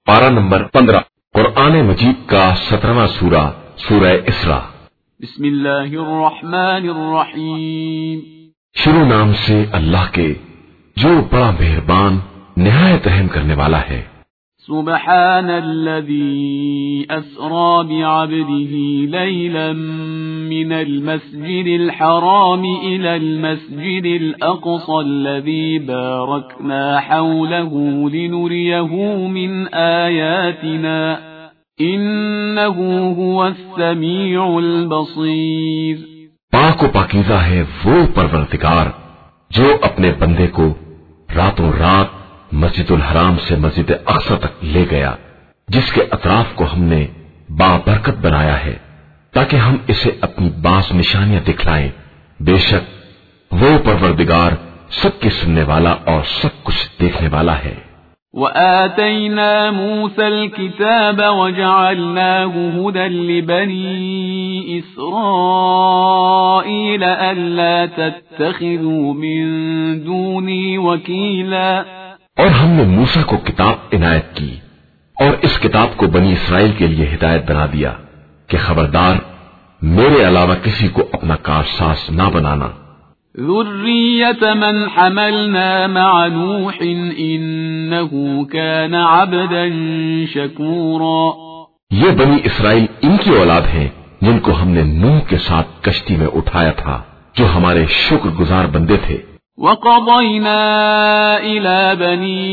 पारा नंबर 15 कुरान मजीद का 17वां सूरा सूरह इसरा। बिस्मिल्लाहिर्रहमानिर्रहीम। शुरू नाम से अल्लाह के जो बड़ा मेहरबान निहायत रहम करने वाला है। सुब्हानल्लज़ी अस्रा बिअब्दिही लैलन मिनल मस्जिदिल हराम इलल मस्जिदिल अक़सा अल्लज़ी बारकना हौलहू लिनुरियहू मिन आयातिना इन्नहू हुवस समीउल बसीर। पाक व पाकीज़ा है वो परवरदिगार जो अपने बंदे को रातों रात मस्जिदुल हराम से मस्जिद अक़सा तक ले गया, जिसके अतराफ को हमने बाबरकत बनाया है ताकि हम इसे अपनी बास निशानियां दिखलाएं। बेशक वो परवरदिगार सबकी सुनने वाला और सब कुछ देखने वाला है। वआतैना मूसल किताब वजअलनाहु हुदन लिबनी इस्राईल अल्ला तत्तखिज़ू मिन दूनी वकीला। और हमने मूसा को किताब इनायत की और इस किताब को बनी इसराइल के लिए हिदायत बना दिया कि खबरदार मेरे अलावा किसी को अपना कारसाज ना बनाना। ज़ुर्रियत मन हमलना मअ नूह इन्नहु कान अब्दन शकूरा। ये बनी इसराइल इनकी औलाद हैं जिनको हमने नूह के साथ कश्ती में उठाया था, जो हमारे शुक्रगुजार बंदे थे। वक़ज़यना इला बनी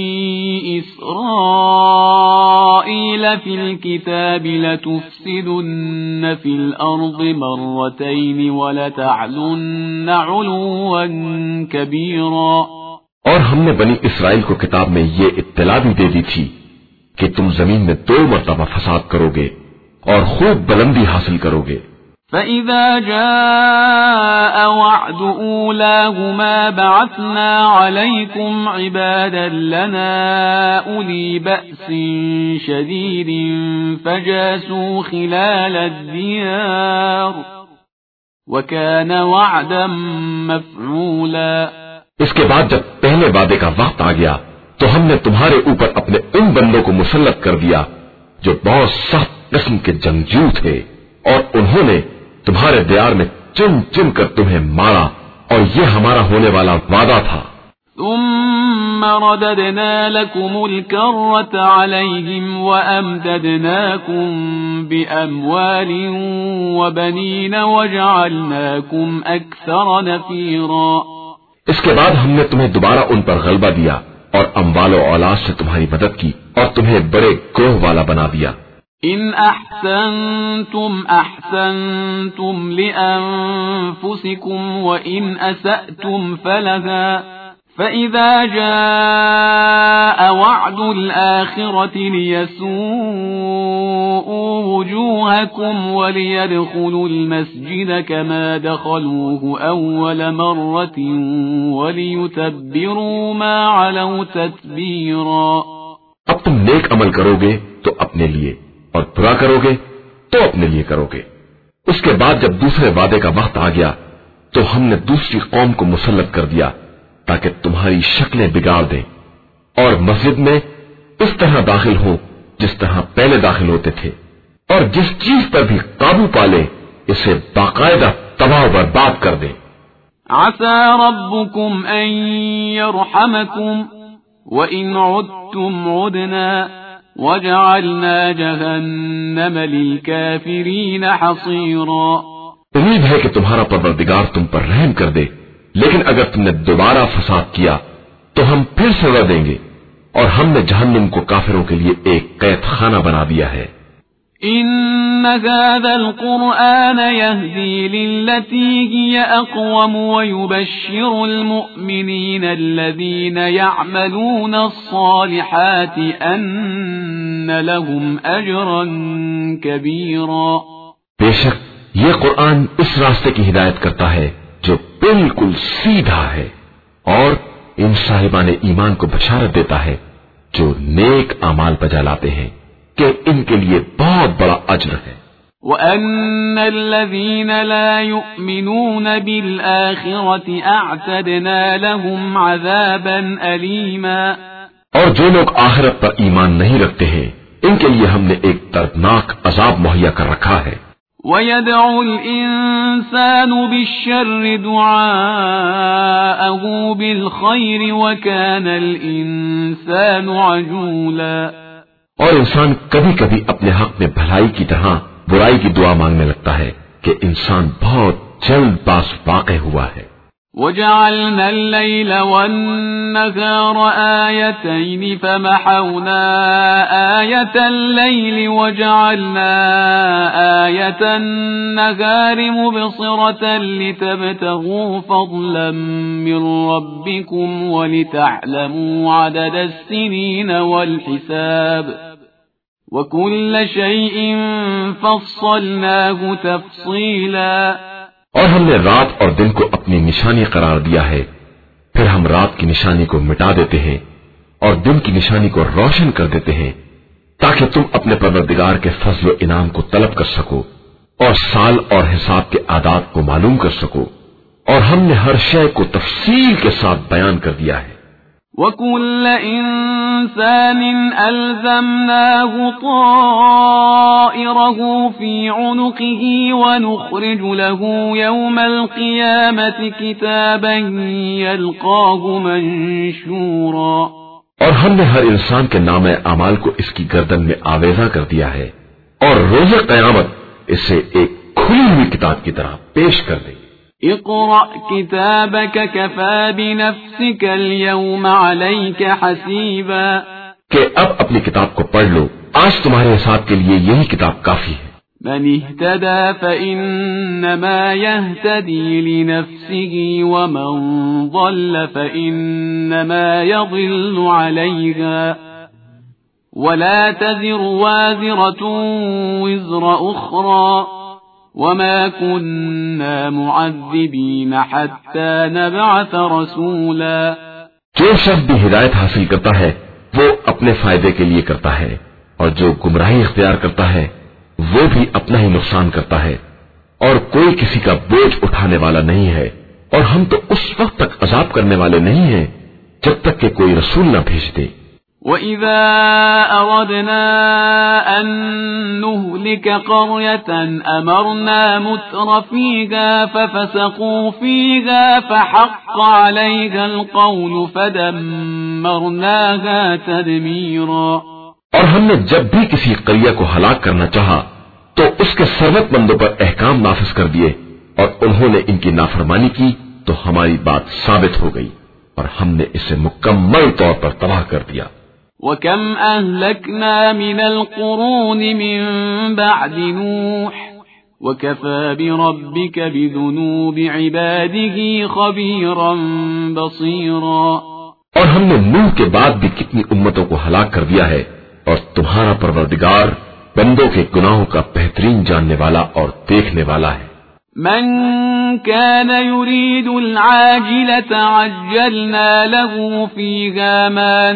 इस्राईल फ़िल किताबि लतुफ़्सिदुन्न फ़िल अर्ज़ि मर्रतैन वलतअलुन्न उलुव्वन कबीरा। और हमने बनी इसराइल को किताब में ये इत्तला भी दे दी थी कि तुम जमीन में 2 मरतबा फसाद करोगे और खूब बुलंदी हासिल करोगे। فإذا جاء وعد أولاهما بعثنا عليكم عبادا لنا أولي بأس شديد فجاسوا خلال الديار وكان وعدا مفعولا۔ इसके बाद जब पहले वादे का वक्त आ गया तो हमने तुम्हारे ऊपर अपने उन बंदों को मुसल्लत कर दिया जो बहुत सख्त किस्म के जंगजू थे, और उन्होंने तुम्हारे दियार में चुन चुन कर तुम्हें मारा, और ये हमारा होने वाला वादा था। ثم رددنا لكم الكرة عليهم وأمددناكم بأموال وبنين وجعلناكم أكثر نفيرا۔ इसके बाद हमने तुम्हें दोबारा उन पर गलबा दिया और अम्वाल और औलाद से तुम्हारी मदद की और तुम्हें बड़े ग्रोह वाला बना दिया। إن أحسنتم أحسنتم لأنفسكم وإن أسأتم فلها فإذا جاء وعد الآخرة ليسوءوا وجوهكم وليدخلوا المسجد كما دخلوه أول مرة وليتبروا ما علوا تتبيرا۔ अब तुम नेक अमल करोगे तो अपने लिए और बुरा करोगे तो अपने लिए करोगे। उसके बाद जब दूसरे वादे का वक्त आ गया तो हमने दूसरी कौम को मुसल्लत कर दिया ताकि तुम्हारी शक्लें बिगाड़ दें और मस्जिद में इस तरह दाखिल हो जिस तरह पहले दाखिल होते थे, और जिस चीज पर भी काबू पाले इसे बाकायदा तबाह बर्बाद कर दें। आसा रब्बुकुम अन यरहमकुम व इन उद्तुम उदना वजअलना जहन्नम लिलकाफिरीन हसीरा। उम्मीद है कि तुम्हारा परवरदिगार तुम पर रहम कर दे, लेकिन अगर तुमने दोबारा फसाद किया तो हम फिर सजा देंगे, और हमने जहन्नुम को काफिरों के लिए एक कैद खाना बना दिया है। इन्न हाज़ल क़ुरआन यहदी लिल्लती हिय अक़वम व युबश्शिरुल मुअ्मिनीन अल्लज़ीन यअमलून अस्सालिहाति अन्न लहुम अजरन कबीरा। बेशक ये कुरान इस रास्ते की हिदायत करता है जो बिल्कुल सीधा है, और इन साहिबान ईमान को बशारत देता है जो नेक अमाल बजा लाते हैं कि इनके लिए बहुत बड़ा अज्र है। وأن الذين لا يؤمنون بالآخرة أعتدنا لهم عذابا أليما। और जो लोग आखिरत पर ईमान नहीं रखते हैं इनके लिए हमने एक दर्दनाक अजाब मुहैया कर रखा है। وَيَدْعُ الْإِنسَانُ بِالشَّرِّ دُعَاءَهُ بِالْخَيْرِ وَكَانَ الْإِنسَانُ عَجُولًا اور انسان کبھی کبھی اپنے حق میں بھلائی کی طرح برائی کی دعا مانگنے لگتا ہے کہ انسان بہت جلد باز واقع ہوا ہے۔ وَجَعَلْنَا اللَّيْلَ وَالنَّهَارَ آيَتَيْنِ فَمَحَوْنَا آيَةَ اللَّيْلِ وَجَعَلْنَا آيَةَ النَّهَارِ مُبْصِرَةً لِتَبْتَغُوا فَضْلًا مِّن رَّبِّكُمْ وَلِتَعْلَمُوا عَدَدَ السِّنِينَ وَالْحِسَابَ وَكُلَّ شَيْءٍ فَصَّلْنَاهُ تَفْصِيلًا اور ہم نے رات اور دن کو اپنی نشانی قرار دیا ہے، پھر ہم رات کی نشانی کو مٹا دیتے ہیں اور دن کی نشانی کو روشن کر دیتے ہیں تاکہ تم اپنے پروردگار کے فضل و انعام کو طلب کر سکو اور سال اور حساب کے اعداد کو معلوم کر سکو، اور ہم نے ہر شے کو تفصیل کے ساتھ بیان کر دیا ہے۔ وَكُلَّ إِنسَانٍ أَلْزَمْنَاهُ طَائِرَهُ فِي عُنُقِهِ وَنُخْرِجُ لَهُ يَوْمَ الْقِيَامَةِ كِتَابًا يَلْقَاهُ مَنشُورًا اور ہم نے ہر انسان کے نام اعمال کو اس کی گردن میں آویزہ کر دیا ہے اور روز قیامت اسے ایک کھلی ہوئی کتاب کی طرح پیش کر دے۔ اقرأ كتابك كفى بنفسك اليوم عليك حسيبا کہ اب اپنی کتاب کو پڑھ لو، آج تمہارے حساب کے لیے یہی کتاب کافی ہے۔ من اهتدى فإنما يهتدي لنفسه ومن ضل فإنما يضل عليها ولا تزر وازرة وزر أخرى وما كنا معذبين حتى نبعث رسولا جو شخص بھی ہدایت حاصل کرتا ہے وہ اپنے فائدے کے لیے کرتا ہے، اور جو گمراہی اختیار کرتا ہے وہ بھی اپنا ہی نقصان کرتا ہے، اور کوئی کسی کا بوجھ اٹھانے والا نہیں ہے، اور ہم تو اس وقت تک عذاب کرنے والے نہیں ہیں جب تک کہ کوئی رسول نہ بھیج دے۔ وَإِذَا أَرَدْنَا أَن نُّهْلِكَ قَرْيَةً أَمَرْنَا مُتْرَ فِيهَا فَفَسَقُوا فِيهَا فَحَقَّ عَلَيْهَا الْقَوْلُ فَدَمَّرْنَاهَا تَدْمِيرًا اور ہم نے جب بھی کسی قریہ کو ہلاک کرنا چاہا تو اس کے ثروت مندوں پر احکام نافذ کر دیے، اور انہوں نے ان کی نافرمانی کی تو ہماری بات ثابت ہو گئی اور ہم نے اسے مکمل طور پر تباہ کر دیا۔ وَكَمْ أَهْلَكْنَا مِنَ الْقُرُونِ مِنْ بَعْدِ نُوحٍ وَكَفَى بِرَبِّكَ بِذُنُوبِ عِبَادِهِ خَبِيرًا بَصِيرًا اور ہم نے نوح کے بعد بھی کتنی امتوں کو ہلاک کر دیا ہے، اور تمہارا پروردگار بندوں کے گناہوں کا بہترین جاننے والا اور دیکھنے والا ہے۔ من كان يريد العاجلة عجلنا له فيها ما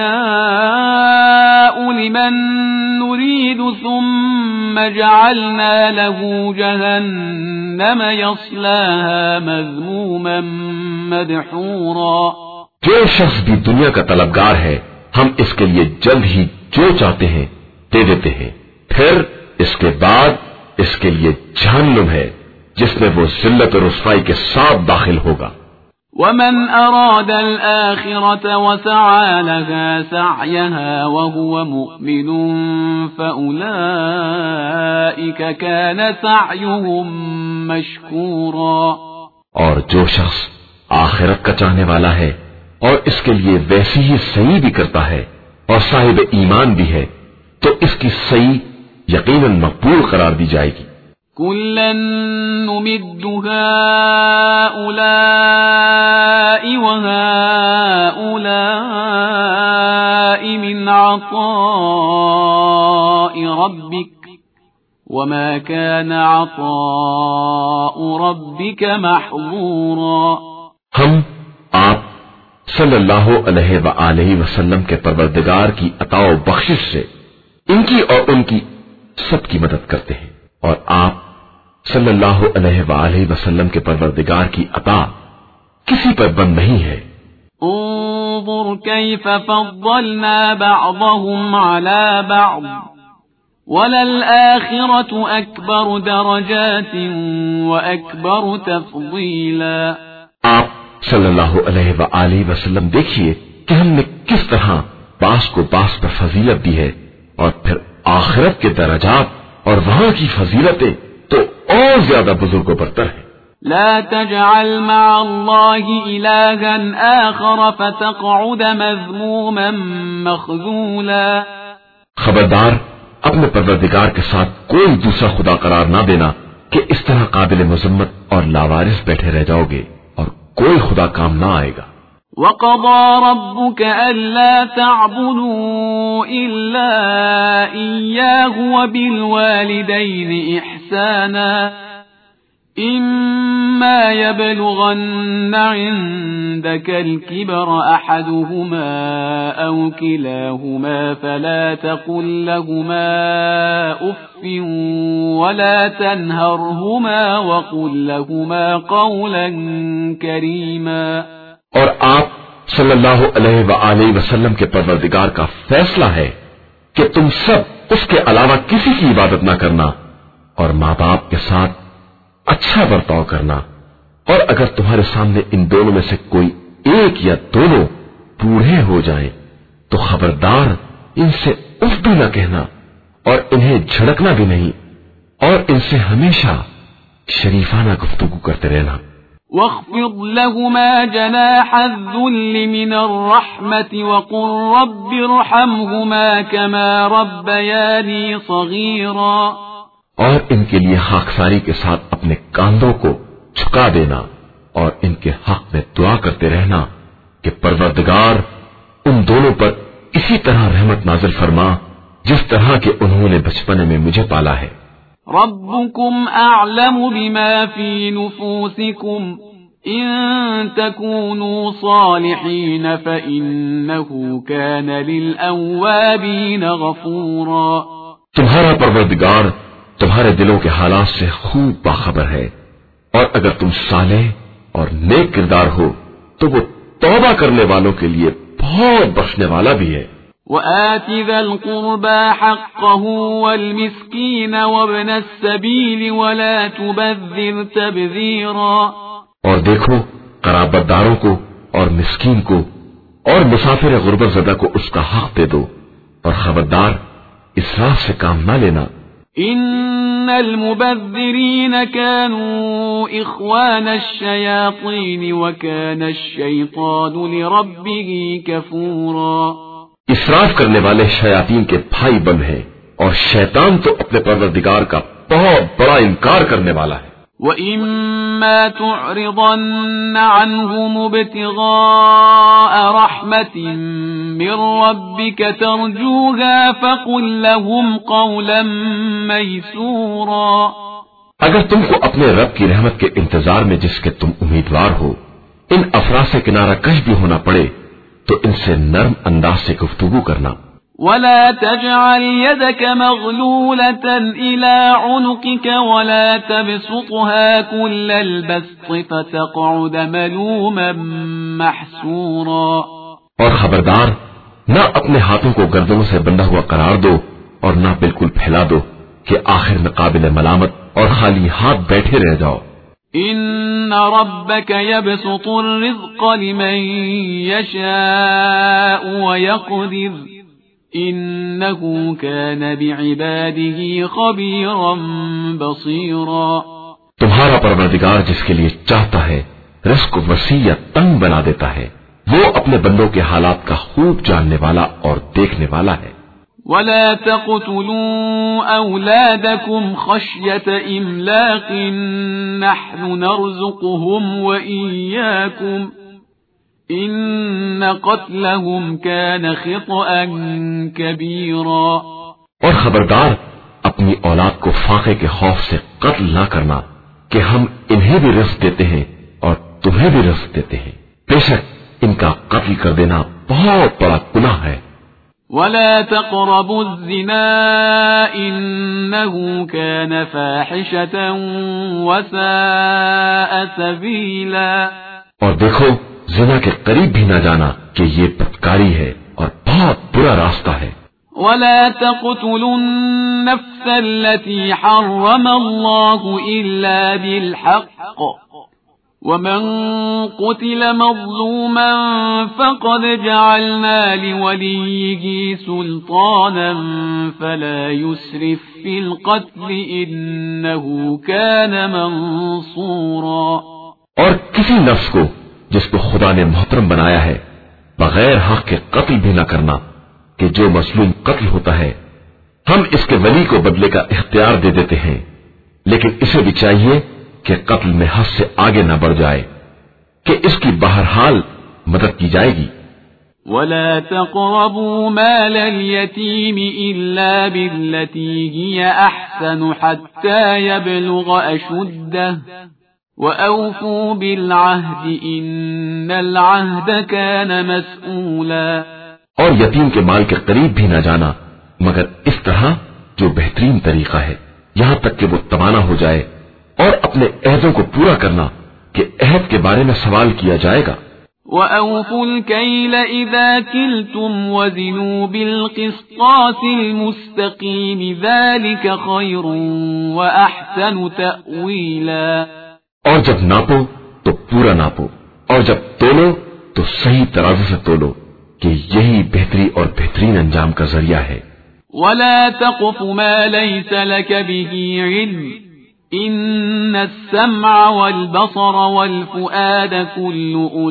نشاء لمن نريد ثم جعلنا له جهنم يصلاها مذموما مدحورا جو شخص بھی دنیا کا طلبگار ہے ہم اس کے لیے جلد ہی جو چاہتے ہیں دے دیتے ہیں، پھر اس کے بعد اس کے لیے جہنم ہے جس میں وہ ذلت اور رسوائی کے ساتھ داخل ہوگا۔ ومن أراد الآخرة وسعى لها سعيها وهو مؤمن فأولئك كان سعيهم مشكورا اور جو شخص آخرت کا چاہنے والا ہے اور اس کے لیے ویسی ہی سعی بھی کرتا ہے اور صاحب ایمان بھی ہے تو اس کی سعی یقیناً مقبول قرار دی جائے گی۔ كلا نمد هؤلاء وهؤلاء من عطاء ربك وما كان عطاء ربك محظورا ہم آپ صلی اللہ علیہ وآلہ وسلم کے پروردگار کی عطا و بخشش سے ان کی اور ان کی سب کی مدد کرتے ہیں، اور آپ صلی اللہ علیہ وآلہ وسلم کے پروردگار کی عطا کسی پر بند نہیں ہے۔ انظر كيف فضلنا بعضهم على بعض وَلَلْآخِرَةُ أَكْبَرُ دَرَجَاتٍ وَأَكْبَرُ تَفْضِيلًا۔ آپ صلی اللہ علیہ وآلہ وسلم دیکھیے کہ ہم نے کس طرح باس کو باس پر فضیلت دی ہے، اور پھر آخرت کے درجات اور وہاں کی فضیلتیں تو اور زیادہ بزرگ و برتر ہیں۔ لا تجعل مع الله إلها آخر فتقعد مذموما مخذولا۔ خبردار، اپنے پروردگار کے ساتھ کوئی دوسرا خدا قرار نہ دینا کہ اس طرح قابل مذمت اور لاوارث بیٹھے رہ جاؤ گے اور کوئی خدا کام نہ آئے گا۔ وَقَضَى رَبُّكَ أَلَّا تَعْبُدُوا إِلَّا إِيَّاهُ وَبِالْوَالِدَيْنِ إِحْسَانًا إِمَّا يَبْلُغَنَّ عِندَكَ الْكِبَرَ أَحَدُهُمَا أَوْ كِلَاهُمَا فَلَا تَقُل لَّهُمَا أُفٍّ وَلَا تَنْهَرْهُمَا وَقُل لَّهُمَا قَوْلًا كَرِيمًا۔ اور آپ صلی اللہ علیہ وآلہ وسلم کے پروردگار کا فیصلہ ہے کہ تم سب اس کے علاوہ کسی کی عبادت نہ کرنا اور ماں باپ کے ساتھ اچھا برتاؤ کرنا، اور اگر تمہارے سامنے ان دونوں میں سے کوئی ایک یا دونوں بوڑھے ہو جائیں تو خبردار ان سے اف بھی نہ کہنا اور انہیں جھڑکنا بھی نہیں، اور ان سے ہمیشہ شریفانہ گفتگو کرتے رہنا۔ واخفض لهما جناح الذل من الرحمة وقل رب ارحمهما كما ربياني صغيرا۔ اور ان کے لیے خاکساری کے ساتھ اپنے کاندھوں کو جھکا دینا اور ان کے حق میں دعا کرتے رہنا کہ پروردگار ان دونوں پر اسی طرح رحمت نازل فرما جس طرح کہ انہوں نے بچپن میں مجھے پالا ہے۔ ربكم أعلم بما في نفوسكم إن تكونوا صالحين فإنه كان للأوابين غفورا۔ تمہارا پروردگار تمہارے دلوں کے حالات سے خوب باخبر ہے، اور اگر تم صالح اور نیک کردار ہو تو وہ توبہ کرنے والوں کے لیے بہت بخشنے والا بھی ہے۔ وآت ذا القربى حقه والمسكين وابن السبيل ولا تبذر تبذيرا۔ اور دیکھو، قرابت داروں کو اور مسکین کو اور مسافر غربت زدہ کو اس کا حق دے دو، اور خبردار اسراف سے کام نہ لینا۔ ان المبذرين كانوا اخوان الشياطين وكان الشيطان لربه كفورا۔ اسراف کرنے والے شیاطین کے بھائی بن ہیں، اور شیطان تو اپنے پروردگار کا بہت بڑا انکار کرنے والا ہے۔ وَإِمَّا تُعْرِضَنَّ عَنْهُمُ ابْتِغَاءَ رَحْمَةٍ مِّن رَّبِّكَ تَرْجُوهَا فَقُل لَّهُمْ قَوْلًا مَّيْسُورًا۔ اگر تم کو اپنے رب کی رحمت کے انتظار میں جس کے تم امیدوار ہو ان افراد سے کنارہ کش بھی ہونا پڑے تو ان سے نرم انداز سے گفتگو کرنا۔ ولا تجعل يدك مغلولة إلى عنقك ولا تبسطها كل البسط فتقعد ملوما محسورا۔ اور خبردار، نہ اپنے ہاتھوں کو گردنوں سے بندھا ہوا قرار دو اور نہ بالکل پھیلا دو کہ آخر میں قابل ملامت اور خالی ہاتھ بیٹھے رہ جاؤ۔ ان ربك يبسط الرزق لمن يشاء ويقدر انه كان بعباده خبيرا بصيرا۔ تمہارا پروردگار جس کے لیے چاہتا ہے رزق وسیع یا تنگ بنا دیتا ہے، وہ اپنے بندوں کے حالات کا خوب جاننے والا اور دیکھنے والا ہے۔ ولا تقتلوا أولادكم خشية إملاق نحن نرزقهم وإياكم إن قتلهم كان خطأ كبيرا۔ اور خبردار، اپنی اولاد کو فاقے کے خوف سے قتل نہ کرنا کہ ہم انہیں بھی رزق دیتے ہیں اور تمہیں بھی رزق دیتے ہیں، بے شک ان کا قتل کر دینا بہت بڑا گناہ ہے۔ ولا تقربوا الزنا إنه كان فاحشة وساء سبيلا۔ اور دیکھو، زنا کے قریب بھی نہ جانا، کہ یہ بدکاری ہے اور بہت برا راستہ ہے۔ ولا تقتلوا النفس التي حرم الله إلا بالحق ومن قتل مظلوما فقد جعلنا لوليه سلطانا فلا يسرف في القتل إنه كان منصورا۔ اور کسی نفس کو جس کو خدا نے محترم بنایا ہے بغیر حق کے قتل بھی نہ کرنا، کہ جو مظلوم قتل ہوتا ہے ہم اس کے ولی کو بدلے کا اختیار دے دیتے ہیں، لیکن اسے بھی چاہیے کہ قتل میں حد سے آگے نہ بڑھ جائے، کہ اس کی بہرحال مدد کی جائے گی۔ ولا تقربوا مال اليتيم إلا بالتي هي أحسن حتى يبلغ أشده وأوفوا بالعهد إن العهد كان مسؤولا۔ اور یتیم کے مال کے قریب بھی نہ جانا مگر اس طرح جو بہترین طریقہ ہے، یہاں تک کہ وہ توانا ہو جائے، اور اپنے عہدوں کو پورا کرنا کہ عہد کے بارے میں سوال کیا جائے گا۔ وَأَوْفُوا الْكَيْلَ إِذَا كِلْتُمْ وَزِنُوا بِالْقِسْطَاسِ الْمُسْتَقِيمِ ذَلِكَ خَيْرٌ وَأَحْسَنُ تَأْوِيلًا۔ اور جب ناپو تو پورا ناپو، اور جب تولو تو صحیح ترازو سے تولو، کہ یہی بہتری اور بہترین انجام کا ذریعہ ہے۔ وَلَا تَقْفُ مَا لَيْسَ لَكَ بِهِ عِلْمٌ إِنَّ السَّمْعَ وَالْبَصَرَ وَالْفُؤَادَ كُلُّ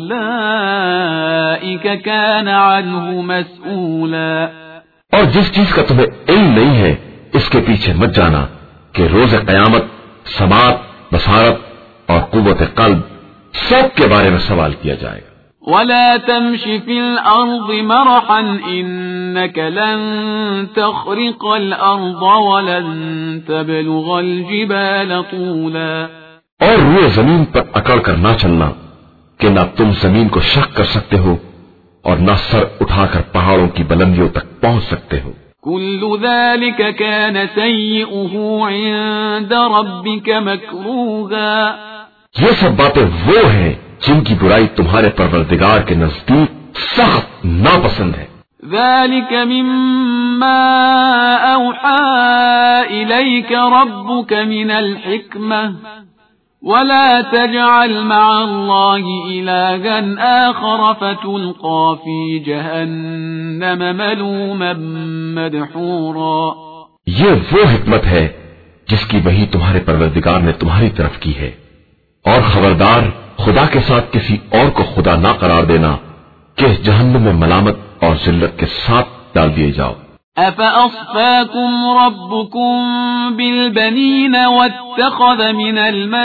أُولَئِكَ كَانَ عَنْهُ مَسْئُولًا۔ اور جس چیز کا تمہیں علم نہیں ہے اس کے پیچھے مت جانا کہ روز قیامت سماعت، بصارت اور قوت قلب سب کے بارے میں سوال کیا جائے گا۔ وَلَا تَمْشِ فِي الْأَرْضِ مَرَحًا إِنَّكَ لَن تَخْرِقَ الْأَرْضَ وَلَن تَبْلُغَ الْجِبَالَ طُولًا۔ اور روئے زمین پر اکڑ کر نہ چلنا کہ نہ تم زمین کو شق کر سکتے ہو اور نہ سر اٹھا کر پہاڑوں کی بلندیوں تک پہنچ سکتے ہو۔ كُلُّ ذَلِكَ كَانَ سَيِّئُهُ عِندَ رَبِّكَ مَكْرُوهًا۔ یہ سب باتیں وہ ہیں جن کی برائی تمہارے پروردگار کے نزدیک سخت ناپسند ہے۔ ذَلِكَ مِمَّا أَوْحَى إِلَيْكَ رَبُّكَ مِنَ الْحِكْمَةِ وَلَا تَجْعَلْ مَعَ اللَّهِ إِلَٰهًا آخَرَ فَتُلْقَىٰ فِي جَهَنَّمَ مَلُومًا مَدْحُورًا۔ یہ وہ حکمت ہے جس کی وحی تمہارے پروردگار نے تمہاری طرف کی ہے، اور خبردار خدا کے ساتھ کسی اور کو خدا نہ قرار دینا کہ اس جہنم میں ملامت اور ذلت کے ساتھ ڈال دیے جاؤ۔ أَفَأَصْفَاكُمْ رَبُّكُمْ بِالْبَنِينَ وَاتَّخَذَ مِنَ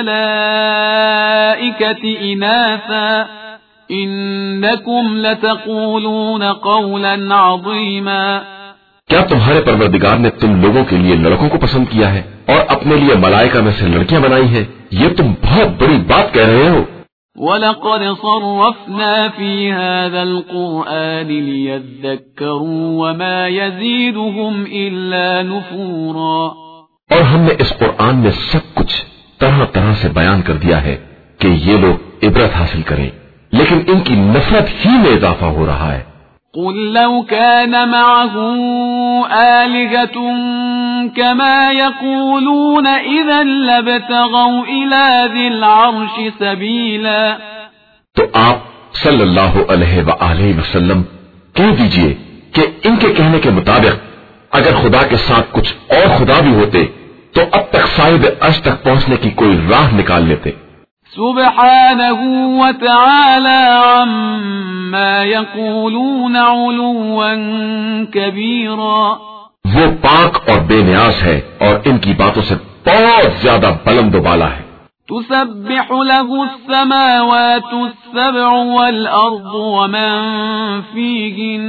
الْمَلَائِكَةِ إِنَاثًا إِنَّكُمْ لَتَقُولُونَ قَوْلًا عَظِيمًا۔ کیا تمہارے پروردگار نے تم لوگوں کے لیے لڑکوں کو پسند کیا ہے اور اپنے لیے ملائکہ میں سے لڑکیاں بنائی ہیں؟ یہ تم بہت بڑی بات کہہ رہے ہو۔ وَلَقَدْ صَرَّفْنَا فِي هَذَا الْقُرْآنِ لِيَذَّكَّرُوا وَمَا يَزِيدُهُمْ إِلَّا نُفُورًا۔ اور ہم نے اس قرآن میں سب کچھ طرح طرح سے بیان کر دیا ہے کہ یہ لوگ عبرت حاصل کریں، لیکن ان کی نفرت ہی میں اضافہ ہو رہا ہے۔ قُلْ لَوْ كَانَ مَعَهُ آلِهَةٌ كَمَا يَقُولُونَ إِذًا لَابْتَغَوْا إِلَى ذِي الْعَرْشِ سَبِيلًا۔ تو آپ صلی اللہ علیہ وآلہ وسلم کہہ دیجئے کہ ان کے کہنے کے مطابق اگر خدا کے ساتھ کچھ اور خدا بھی ہوتے تو اب تک صاحب عرش تک پہنچنے کی کوئی راہ نکال لیتے۔ سبحانه وتعالى عما يقولون علوا كبيرا۔ وہ پاک اور بے نیاز ہے اور ان کی باتوں سے بہت زیادہ بلند و بالا ہے۔ تسبح له السماوات السبع والأرض ومن فيهن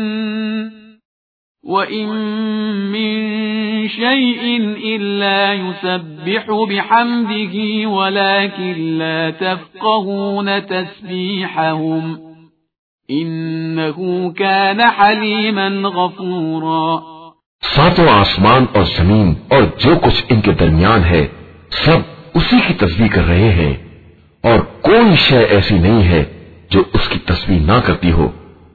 وَإِن مِّن شَيْءٍ إِلَّا يُسَبِّحُ بِحَمْدِهِ وَلَكِن لَّا تَفْقَهُونَ تَسْبِيحَهُمْ إِنَّهُ كَانَ حَلِيمًا غَفُورًا۔ ساتوں آسمان اور زمین اور جو کچھ ان کے درمیان ہے سب اسی کی تسبیح کر رہے ہیں، اور کوئی شے ایسی نہیں ہے جو اس کی تسبیح نہ کرتی ہو،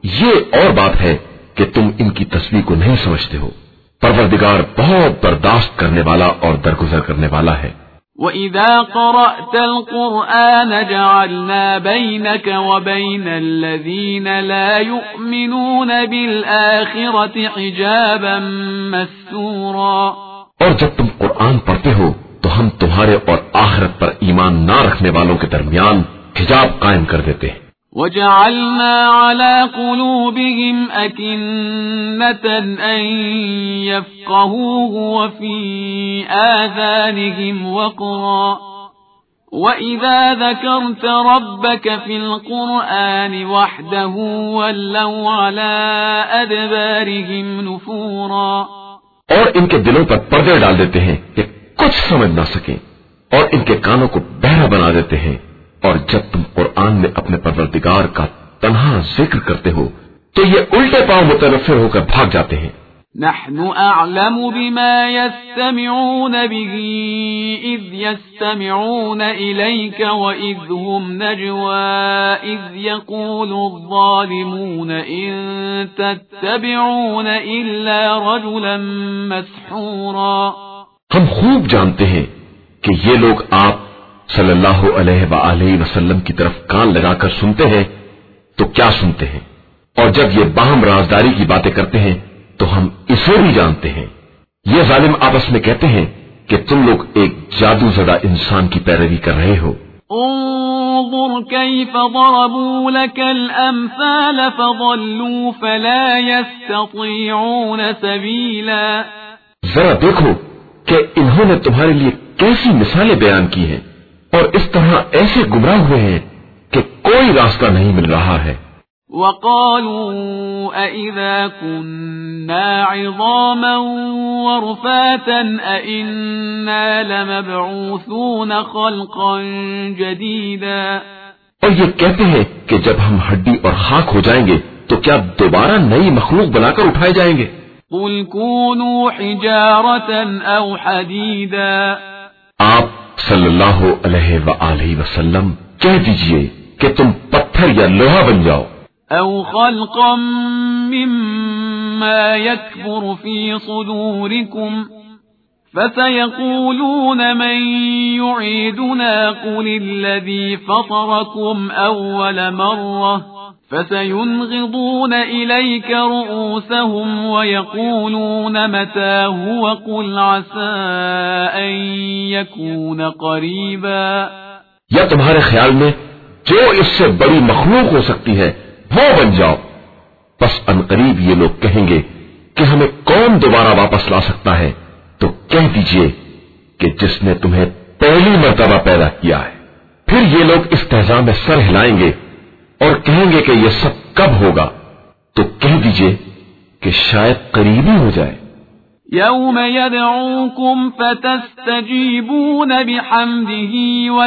یہ اور بات ہے کہ تم ان کی تسبیح کو نہیں سمجھتے ہو. پروردگار بہت برداشت کرنے والا اور درگزر کرنے والا ہے. وَإِذَا قَرَأْتَ الْقُرْآنَ جَعَلْنَا بَيْنَكَ وَبَيْنَ الَّذِينَ لَا يُؤْمِنُونَ بِالْآخِرَةِ حِجَابًا مَسْتُورًا. اور جب تم قرآن پڑھتے ہو تو ہم تمہارے اور آخرت پر ایمان نہ رکھنے والوں کے درمیان حجاب قائم کر دیتے ہیں. وَجَعَلْنَا عَلَى قُلُوبِهِمْ أَكِنَّةً أَن يَفْقَهُوهُ وَفِي آذَانِهِمْ وَقْرًا وَإِذَا ذَكَرْتَ رَبَّكَ فِي الْقُرْآنِ وَحْدَهُ وَلَّوْا عَلَى أَدْبَارِهِمْ نُفُورًا. اور ان کے دلوں پر پردے ڈال دیتے ہیں کہ کچھ سمجھ نہ سکیں اور ان کے کانوں کو بہرا بنا دیتے ہیں. اور جب تم قرآن میں اپنے پروردگار کا تنہا ذکر کرتے ہو تو یہ الٹے پاؤں متنفر ہو کر بھاگ جاتے ہیں. نحن أعلم بما يستمعون به إذ يستمعون إليك وإذ هم نجوى إذ يقول الظالمون إن تتبعون إلا رجلا مسحورا. ہم خوب جانتے ہیں کہ یہ لوگ آپ صلی اللہ علیہ وآلہ وسلم کی طرف کان لگا کر سنتے ہیں تو کیا سنتے ہیں، اور جب یہ باہم رازداری کی باتیں کرتے ہیں تو ہم اسے بھی جانتے ہیں. یہ ظالم آپس میں کہتے ہیں کہ تم لوگ ایک جادو زدہ انسان کی پیروی کر رہے ہو. انظر كيف ضربوا لك الأمثال فضلوا فلا يستطيعون سبيلا. ذرا دیکھو کہ انہوں نے تمہارے لیے کیسی مثالیں بیان کی ہیں اور اس طرح ایسے گمراہ ہوئے ہیں کہ کوئی راستہ نہیں مل رہا ہے. وَقَالُوا أَإِذَا كُنَّا عِظَامًا وَرُفَاتًا أَإِنَّا لَمَبْعُوثُونَ خَلْقًا جَدِيدًا. اور یہ کہتے ہیں کہ جب ہم ہڈی اور خاک ہو جائیں گے تو کیا دوبارہ نئی مخلوق بنا کر اٹھائے جائیں گے. قُلْ كُونُوا حِجَارَةً أَوْ حَدِيدًا. آپ صلی اللہ علیہ وآلہ وسلم کہہ دیجئے کہ تم پتھر یا لوہا بن جاؤ. أو خلقا مما يكبر في صدوركم فسيقولون من يعيدنا قل الذي فطركم أول مرة فسينغضون إليك رؤوسهم ويقولون متى هو قل عسى أن يكون قريبا. یا تمہارے خیال میں جو اس سے بڑی مخلوق ہو سکتی ہے وہ بن جاؤ. پس عنقریب یہ لوگ کہیں گے کہ ہمیں کون دوبارہ واپس لا سکتا ہے، تو کہہ دیجئے کہ جس نے تمہیں پہلی مرتبہ پیدا کیا ہے. پھر یہ لوگ استہزاء میں سر ہلائیں گے اور کہیں گے کہ یہ سب کب ہوگا، تو کہہ دیجئے کہ شاید قریب ہی ہو جائے. يوم يدعوكم فتستجيبون بحمده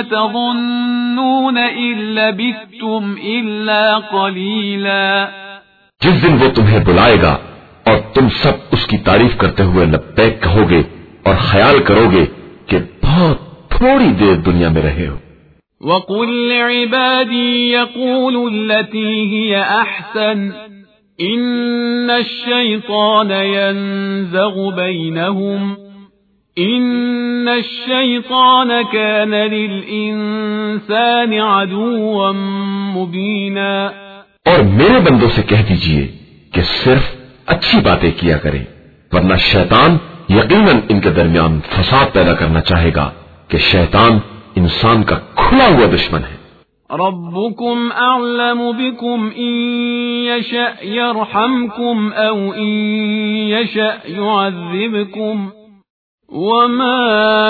وتظنون إن لبثتم إلا قليلا. جس دن وہ تمہیں بلائے گا اور تم سب اس کی تعریف کرتے ہوئے لبیک کہو گے اور خیال کرو گے کہ بہت تھوڑی دیر دنیا میں رہے ہو. وَقُلْ لِعِبَادِي يَقُولُوا الَّتِي هِيَ أَحْسَنُ إِنَّ الشَّيْطَانَ يَنزَغُ بَيْنَهُمْ إِنَّ الشَّيْطَانَ كَانَ لِلْإِنسَانِ عَدُوًّا مُبِينًا. اور میرے بندوں سے کہہ دیجئے کہ صرف اچھی باتیں کیا کریں، ورنہ شیطان یقیناً ان کے درمیان فساد پیدا کرنا چاہے گا کہ شیطان انسان کا کھلا ہوا دشمن ہے. ربكم أعلم بكم إن يشأ يرحمكم أو إن يشأ يعذبكم وما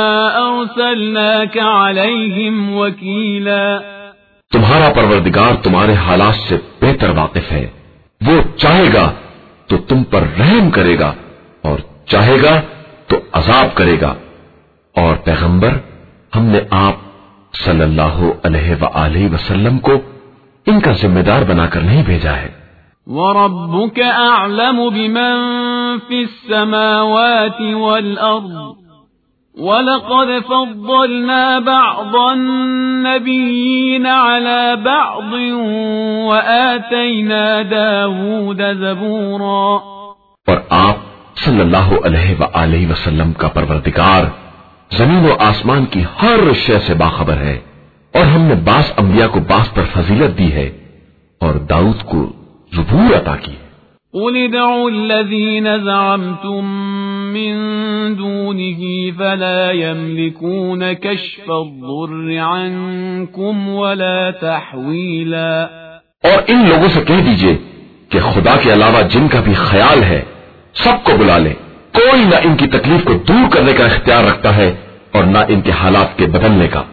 أرسلناك عليهم وكيلا. تمہارا پروردگار تمہارے حالات سے بہتر واقف ہے. وہ چاہے گا تو تم پر رحم کرے گا اور چاہے گا تو عذاب کرے گا. اور پیغمبر ہم نے آپ صلی اللہ علیہ وآلہ وسلم کو ان کا ذمہ دار بنا کر نہیں بھیجا ہے. وَرَبُّكَ أَعْلَمُ بِمَن فِي السَّمَاوَاتِ وَالْأَرْضِ وَلَقَدْ فَضَّلْنَا بَعْضَ النَّبِيِّينَ عَلَى بَعْضٍ وَآتَيْنَا دَاوُودَ زَبُورًا۔ اور آپ صلی اللہ علیہ وآلہ وسلم کا پروردگار زمین و آسمان کی ہر شے سے باخبر ہے، اور ہم نے بعض انبیاء کو بعض پر فضیلت دی ہے اور داؤد کو زبور عطا کی ہے۔ قُلِ ادْعُوا الَّذِينَ زَعَمْتُم مِّن دُونِهِ فَلَا يَمْلِكُونَ كَشْفَ الضُّرِّ عَنكُمْ وَلَا تَحْوِيلًا۔ اور ان لوگوں سے کہہ دیجئے کہ خدا کے علاوہ جن کا بھی خیال ہے سب کو بلا لے، کوئی نہ ان کی تکلیف کو دور کرنے کا اختیار رکھتا ہے اور نہ ان کے حالات کے بدلنے کا۔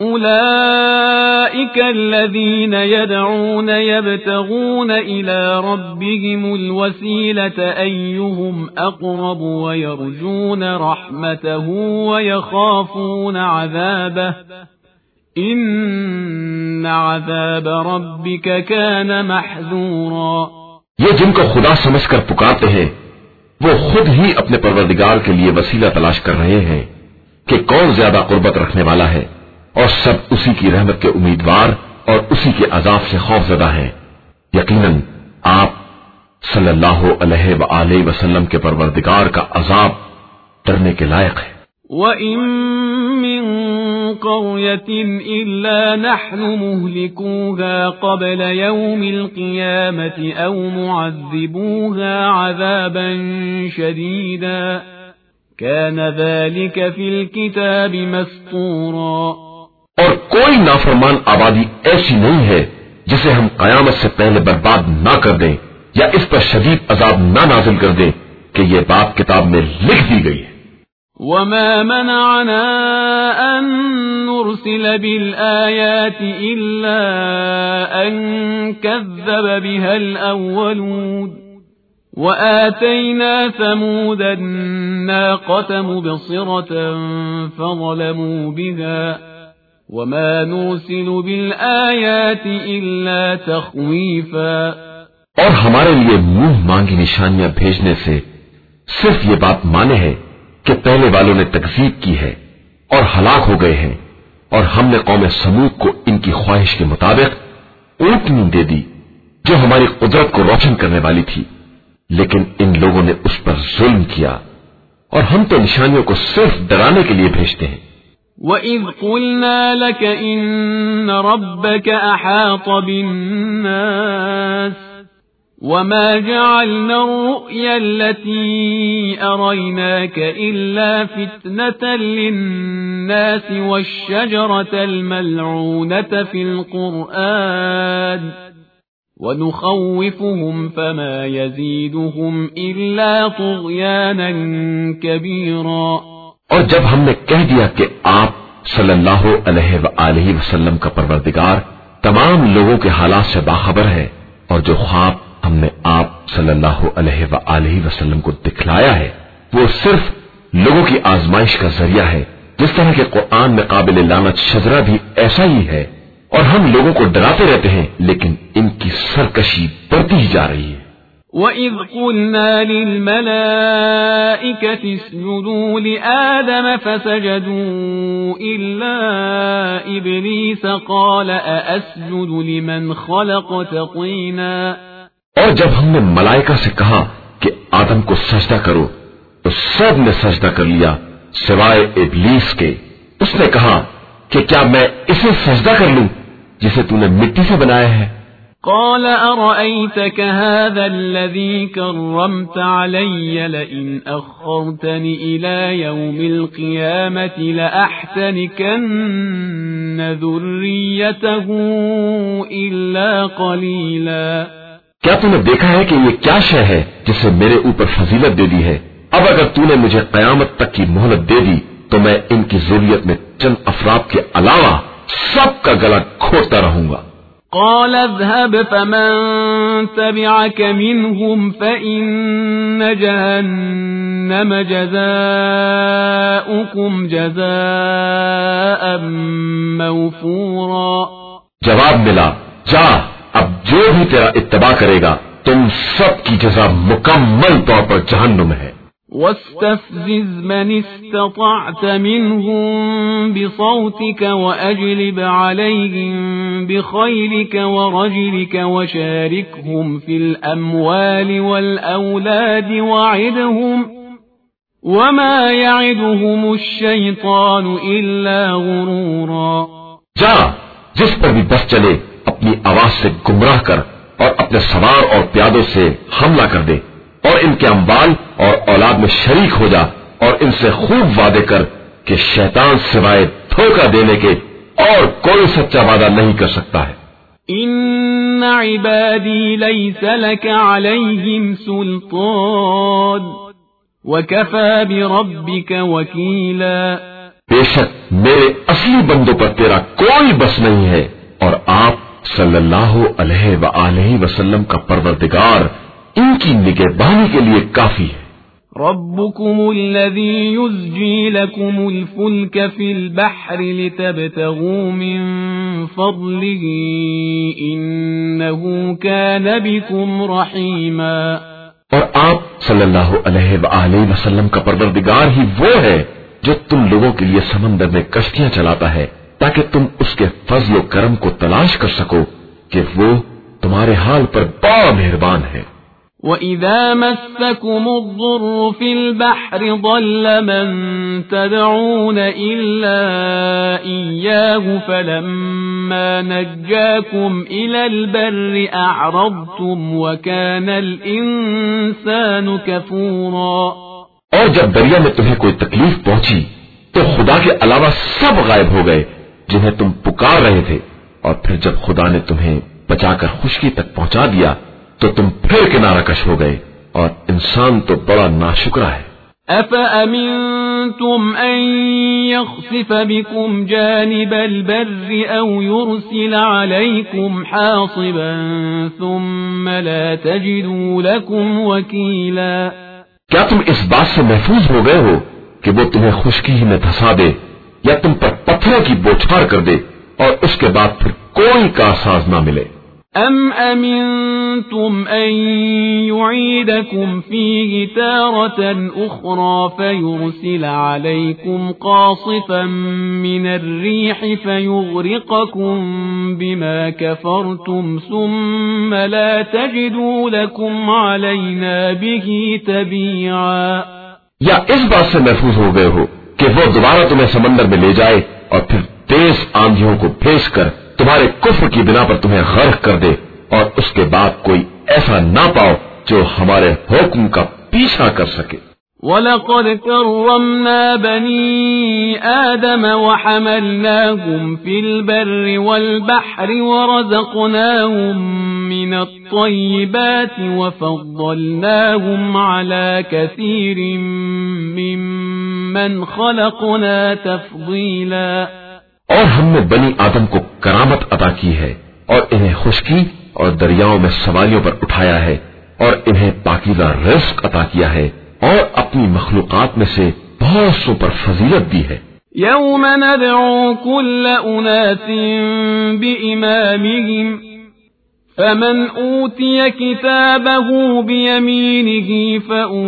أولئك الذين يدعون يبتغون إلى ربهم الوسيلة أيهم أقرب ويرجون رحمته ويخافون عذابه إن عذاب ربك كان محذورا۔ یہ جن کو خدا سمجھ کر پکارتے ہیں وہ خود ہی اپنے پروردگار کے لیے وسیلہ تلاش کر رہے ہیں کہ کون زیادہ قربت رکھنے والا ہے، اور سب اسی کی رحمت کے امیدوار اور اسی کے عذاب سے خوف زدہ ہیں۔ یقیناً آپ صلی اللہ علیہ وآلہ وسلم کے پروردگار کا عذاب ڈرنے کے لائق ہے۔ وَإِن مِّن قَرْيَةٍ إِلَّا نَحْنُ مُهْلِكُوهَا قَبْلَ يَوْمِ الْقِيَامَةِ أَوْ مُعَذِّبُوهَا عَذَابًا شَدِيدًا كَانَ ذَلِكَ فِي الْكِتَابِ مَسْطُورًا۔ اور کوئی نافرمان آبادی ایسی نہیں ہے جسے ہم قیامت سے پہلے برباد نہ کر دیں یا اس پر شدید عذاب نہ نازل کر دیں کہ یہ بات کتاب میں لکھ دی گئی ہے۔ وَمَا مَنَعَنَا أَن نُرْسِلَ بِالْآيَاتِ إِلَّا أَن كَذَّبَ بِهَا الْأَوَّلُونَ وَآتَيْنَا ثَمُودَ النَّاقَةَ مُبْصِرَةً فَظَلَمُوا بِهَا وَمَا نُرْسِلُ بِالْآيَاتِ إِلَّا تَخْوِيفًا۔ اور ہمارے لیے منہ مانگی نشانیاں بھیجنے سے صرف یہ بات مانے ہے کہ پہلے والوں نے تکذیب کی ہے اور ہلاک ہو گئے ہیں، اور ہم نے قوم سمود کو ان کی خواہش کے مطابق اونٹنی دے دی جو ہماری قدرت کو روشن کرنے والی تھی، لیکن ان لوگوں نے اس پر ظلم کیا، اور ہم تو نشانیوں کو صرف ڈرانے کے لیے بھیجتے ہیں۔ وَإِذْ قُلْنَا لَكَ إِنَّ رَبَّكَ أَحَاطَ بِالنَّاسِ وَمَا جَعَلْنَا الرُّؤْيَا الَّتِي أَرَيْنَاكَ إِلَّا فِتْنَةً لِلنَّاسِ وَالشَّجَرَةَ الْمَلْعُونَةَ فِي الْقُرْآنِ وَنُخَوِّفُهُمْ فَمَا يَزِيدُهُمْ إِلَّا طُغْيَانًا كَبِيرًا۔ اور جب ہم نے کہہ دیا کہ آپ صلی اللہ علیہ وآلہ وسلم کا پروردگار تمام لوگوں کے حالات سے باخبر ہے، اور جو خواب ہم نے آپ صلی اللہ علیہ وآلہ وسلم کو دکھلایا ہے وہ صرف لوگوں کی آزمائش کا ذریعہ ہے، جس طرح کہ قرآن میں قابل لعنت شجرہ بھی ایسا ہی ہے، اور ہم لوگوں کو ڈراتے رہتے ہیں لیکن ان کی سرکشی بڑھتی ہی جا رہی ہے۔ وَإِذْ قُلْنَا لِلْمَلَائِكَةِ اسْجُدُوا لِآدَمَ فَسَجَدُوا إِلَّا إِبْلِيسَ قَالَ أَأَسْجُدُ لِمَنْ خَلَقْتَ طِينًا۔ اور جب ہم نے ملائکہ سے کہا کہ آدم کو سجدہ کرو تو سب نے سجدہ کر لیا سوائے ابلیس کے۔ اس نے کہا کہ کیا میں اسے سجدہ کر لوں جسے تو نے مٹی سے بنایا ہے؟ قال أرأيتك هذا الذي كرمت علي لئن أخرتني إلى يوم القيامة لأحتنكن ذريته إلا قليلا۔ کیا تو نے دیکھا ہے کہ یہ کیا شے ہے جسے میرے اوپر فضیلت دے دی ہے؟ اب اگر تو نے مجھے قیامت تک کی مہلت دے دی تو میں ان کی ذریت میں چند افراد کے علاوہ سب کا گلا کھوٹتا رہوں گا۔ قال اذهب فمن تبعك منهم فإن جهنم جزاؤكم جزاء موفورا۔ جواب ملا، جا اب جو بھی تیرا اتباع کرے گا تم سب کی جزا مکمل طور پر جہنم ہے۔ واستفزز من استطعت منهم بصوتك وأجلب عليهم بخيلك ورجلك وشاركهم في الأموال والأولاد وعدهم وما يعدهم الشيطان إلا غرورا. جا جس پر بھی بس چلے اپنی آواز سے گمراہ کر اور اپنے سوار اور پیادوں سے حملہ کر دے اور ان کے اموال اور اولاد میں شریک ہو جا اور ان سے خوب وعدے کر کہ شیطان سوائے دھوکہ دینے کے اور کوئی سچا وعدہ نہیں کر سکتا ہے. ان عبادی لیس لک علیہم سلطان وکفى بربک وکیلا. بے شک میرے اصلی بندوں پر تیرا کوئی بس نہیں ہے اور آپ صلی اللہ علیہ وآلہ وسلم کا پروردگار ان کی نگہبانی کے لیے کافی ہے. ربكم الذي يزجي لكم الفلك في البحر لتبتغوا من فضله إنه كان بكم رحيما. اور آپ صلی اللہ علیہ وآلہ وسلم کا پروردگار ہی وہ ہے جو تم لوگوں کے لیے سمندر میں کشتیاں چلاتا ہے تاکہ تم اس کے فضل و کرم کو تلاش کر سکو کہ وہ تمہارے حال پر بڑا مہربان ہے. وَإِذَا مَسَّكُمُ الضُّرُّ فِي الْبَحْرِ ضَلَّ مَن تَدْعُونَ إِلَّا إِيَّاهُ فَلَمَّا نَجَّاكُمْ إِلَى الْبَرِّ أَعْرَضْتُمْ وَكَانَ الْإِنسَانُ كَفُورًا. اور جب دریا میں تمہیں کوئی تکلیف پہنچی تو خدا کے علاوہ سب غائب ہو گئے جنہیں تم پکار رہے تھے اور پھر جب خدا نے تمہیں بچا کر خشکی تک پہنچا دیا تو تم پھر کنارہ کش ہو گئے اور انسان تو بڑا ناشکرا ہے. أَفَأَمِنْتُمْ أَنْ يَخْسِفَ بِكُمْ جَانِبَ الْبَرِّ أَوْ يُرْسِلَ عَلَيْكُمْ حَاصِبًا ثُمَّ لَا تَجِدُوا لَكُمْ وَكِيلًا. کیا تم اس بات سے محفوظ ہو گئے ہو کہ وہ تمہیں خشکی ہی میں دھسا دے یا تم پر پتھروں کی بوچھار کر دے اور اس کے بعد پھر کوئی کارساز نہ ملے؟ ام امنتم ان يعيدكم فيه تارة اخرى فيرسل عليكم قاصفا من الريح فيغرقكم بما كفرتم ثم لا تجدوا لكم علينا به تبيعا. یا اس بات سے محفوظ ہو گئے ہو کہ وہ دوبارہ تمہیں سمندر میں لے جائے اور پھر تیز آندھیوں کو بھیج کر تمہارے کفر کی بنا پر تمہیں غرق کر دے اور اس کے بعد کوئی ایسا نہ پاؤ جو ہمارے حکم کا پیچھا کر سکے. وَلَقَدْ كَرَّمْنَا بَنِي آدَمَ وَحَمَلْنَاهُمْ فِي الْبَرِّ وَالْبَحْرِ وَرَزَقْنَاهُمْ مِنَ الطَّيِّبَاتِ وَفَضَّلْنَاهُمْ عَلَى كَثِيرٍ مِّمَّنْ خَلَقْنَا تَفْضِيلًا. اور ہم نے بنی آدم کو کرامت عطا کی ہے اور انہیں خشکی اور دریاؤں میں سواریوں پر اٹھایا ہے اور انہیں پاکیزہ رزق عطا کیا ہے اور اپنی مخلوقات میں سے بہت سو پر فضیلت دی ہے. یوم ندعو کل اناس بإمامهم فمن اوتی کتابه بیمینه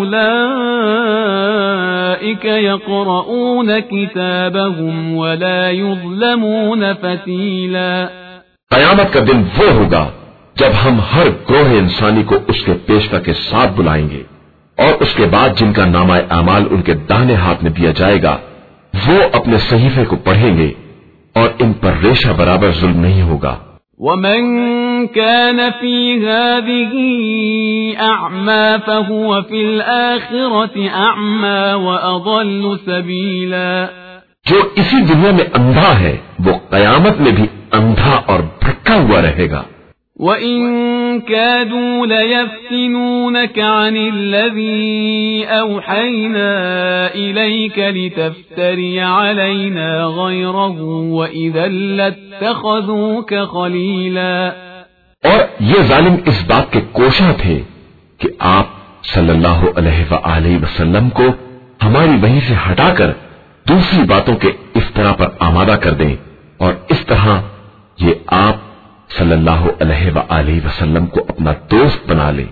فأولئک یقرؤون کتابهم ولا یظلمون فتیلا. قیامت کا دن وہ ہوگا جب ہم ہر گروہ انسانی کو اس کے پیشوا کے ساتھ بلائیں گے اور اس کے بعد جن کا نامہ اعمال ان کے داہنے ہاتھ میں دیا جائے گا وہ اپنے صحیفے کو پڑھیں گے اور ان پر ریشہ برابر ظلم نہیں ہوگا. ومن كان في هذه أعمى فهو في الآخرة أعمى وأضل سبيلا. جو اسی دنیا میں اندھا ہے وہ قیامت میں بھی اندھا اور بھٹکا ہوا رہے گا. وَإِن كَادُوا لَيَفْتِنُونَكَ عَنِ الَّذِي أَوْحَيْنَا إِلَيْكَ لِتَفْتَرِيَ عَلَيْنَا غَيْرَهُ وَإِذًا لَاتَّخَذُوكَ خَلِيلًا. اور یہ ظالم اس بات کے کوشاں تھے کہ آپ صلی اللہ علیہ وآلہ وسلم کو ہماری وحی سے ہٹا کر دوسری باتوں کے افتراء پر آمادہ کر دیں اور اس طرح یہ آپ صلی اللہ علیہ وآلہ وسلم کو اپنا دوست بنا لیں.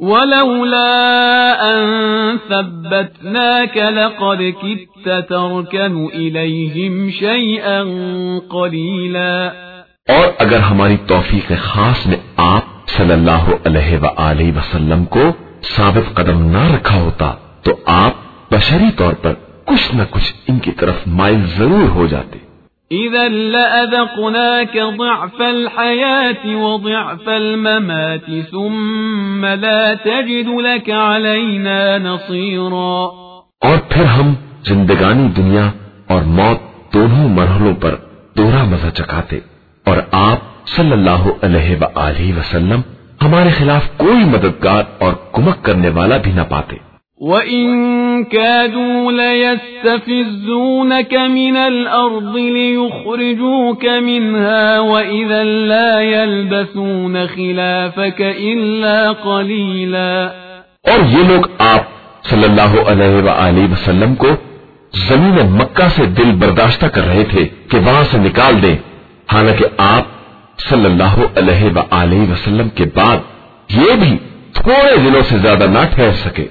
ولولا أن ثبتناك لقد كدت تركن إليهم شيئا قليلا. اور اگر ہماری توفیق خاص میں آپ صلی اللہ علیہ وآلہ وسلم کو ثابت قدم نہ رکھا ہوتا تو آپ بشری طور پر کچھ نہ کچھ ان کی طرف مائل ضرور ہو جاتے. إذا لأذقناك ضعف الحياة وضعف الممات ثم لا تجد لك علينا نصيرا. اور پھر ہم زندگانی دنیا اور موت دونوں مرحلوں پر دوہرا مزہ چکاتے اور آپ صلی اللہ علیہ وآلہ وسلم ہمارے خلاف کوئی مددگار اور کمک کرنے والا بھی نہ پاتے. وَإِن كَادُوا لَيَسْتَفِزُّونَكَ مِنَ الْأَرْضِ لِيُخْرِجُوكَ مِنْهَا وَإِذًا لَّا يَلْبَثُونَ خِلَافَكَ إِلَّا قَلِيلًا. اور یہ لوگ آپ صلی اللہ علیہ وآلہ وسلم کو زمین مکہ سے دل برداشتہ کر رہے تھے کہ وہاں سے نکال دیں، حالانکہ آپ صلی اللہ علیہ وآلہ وسلم کے بعد یہ بھی تھوڑے دنوں سے زیادہ نہ ٹھہر سکے.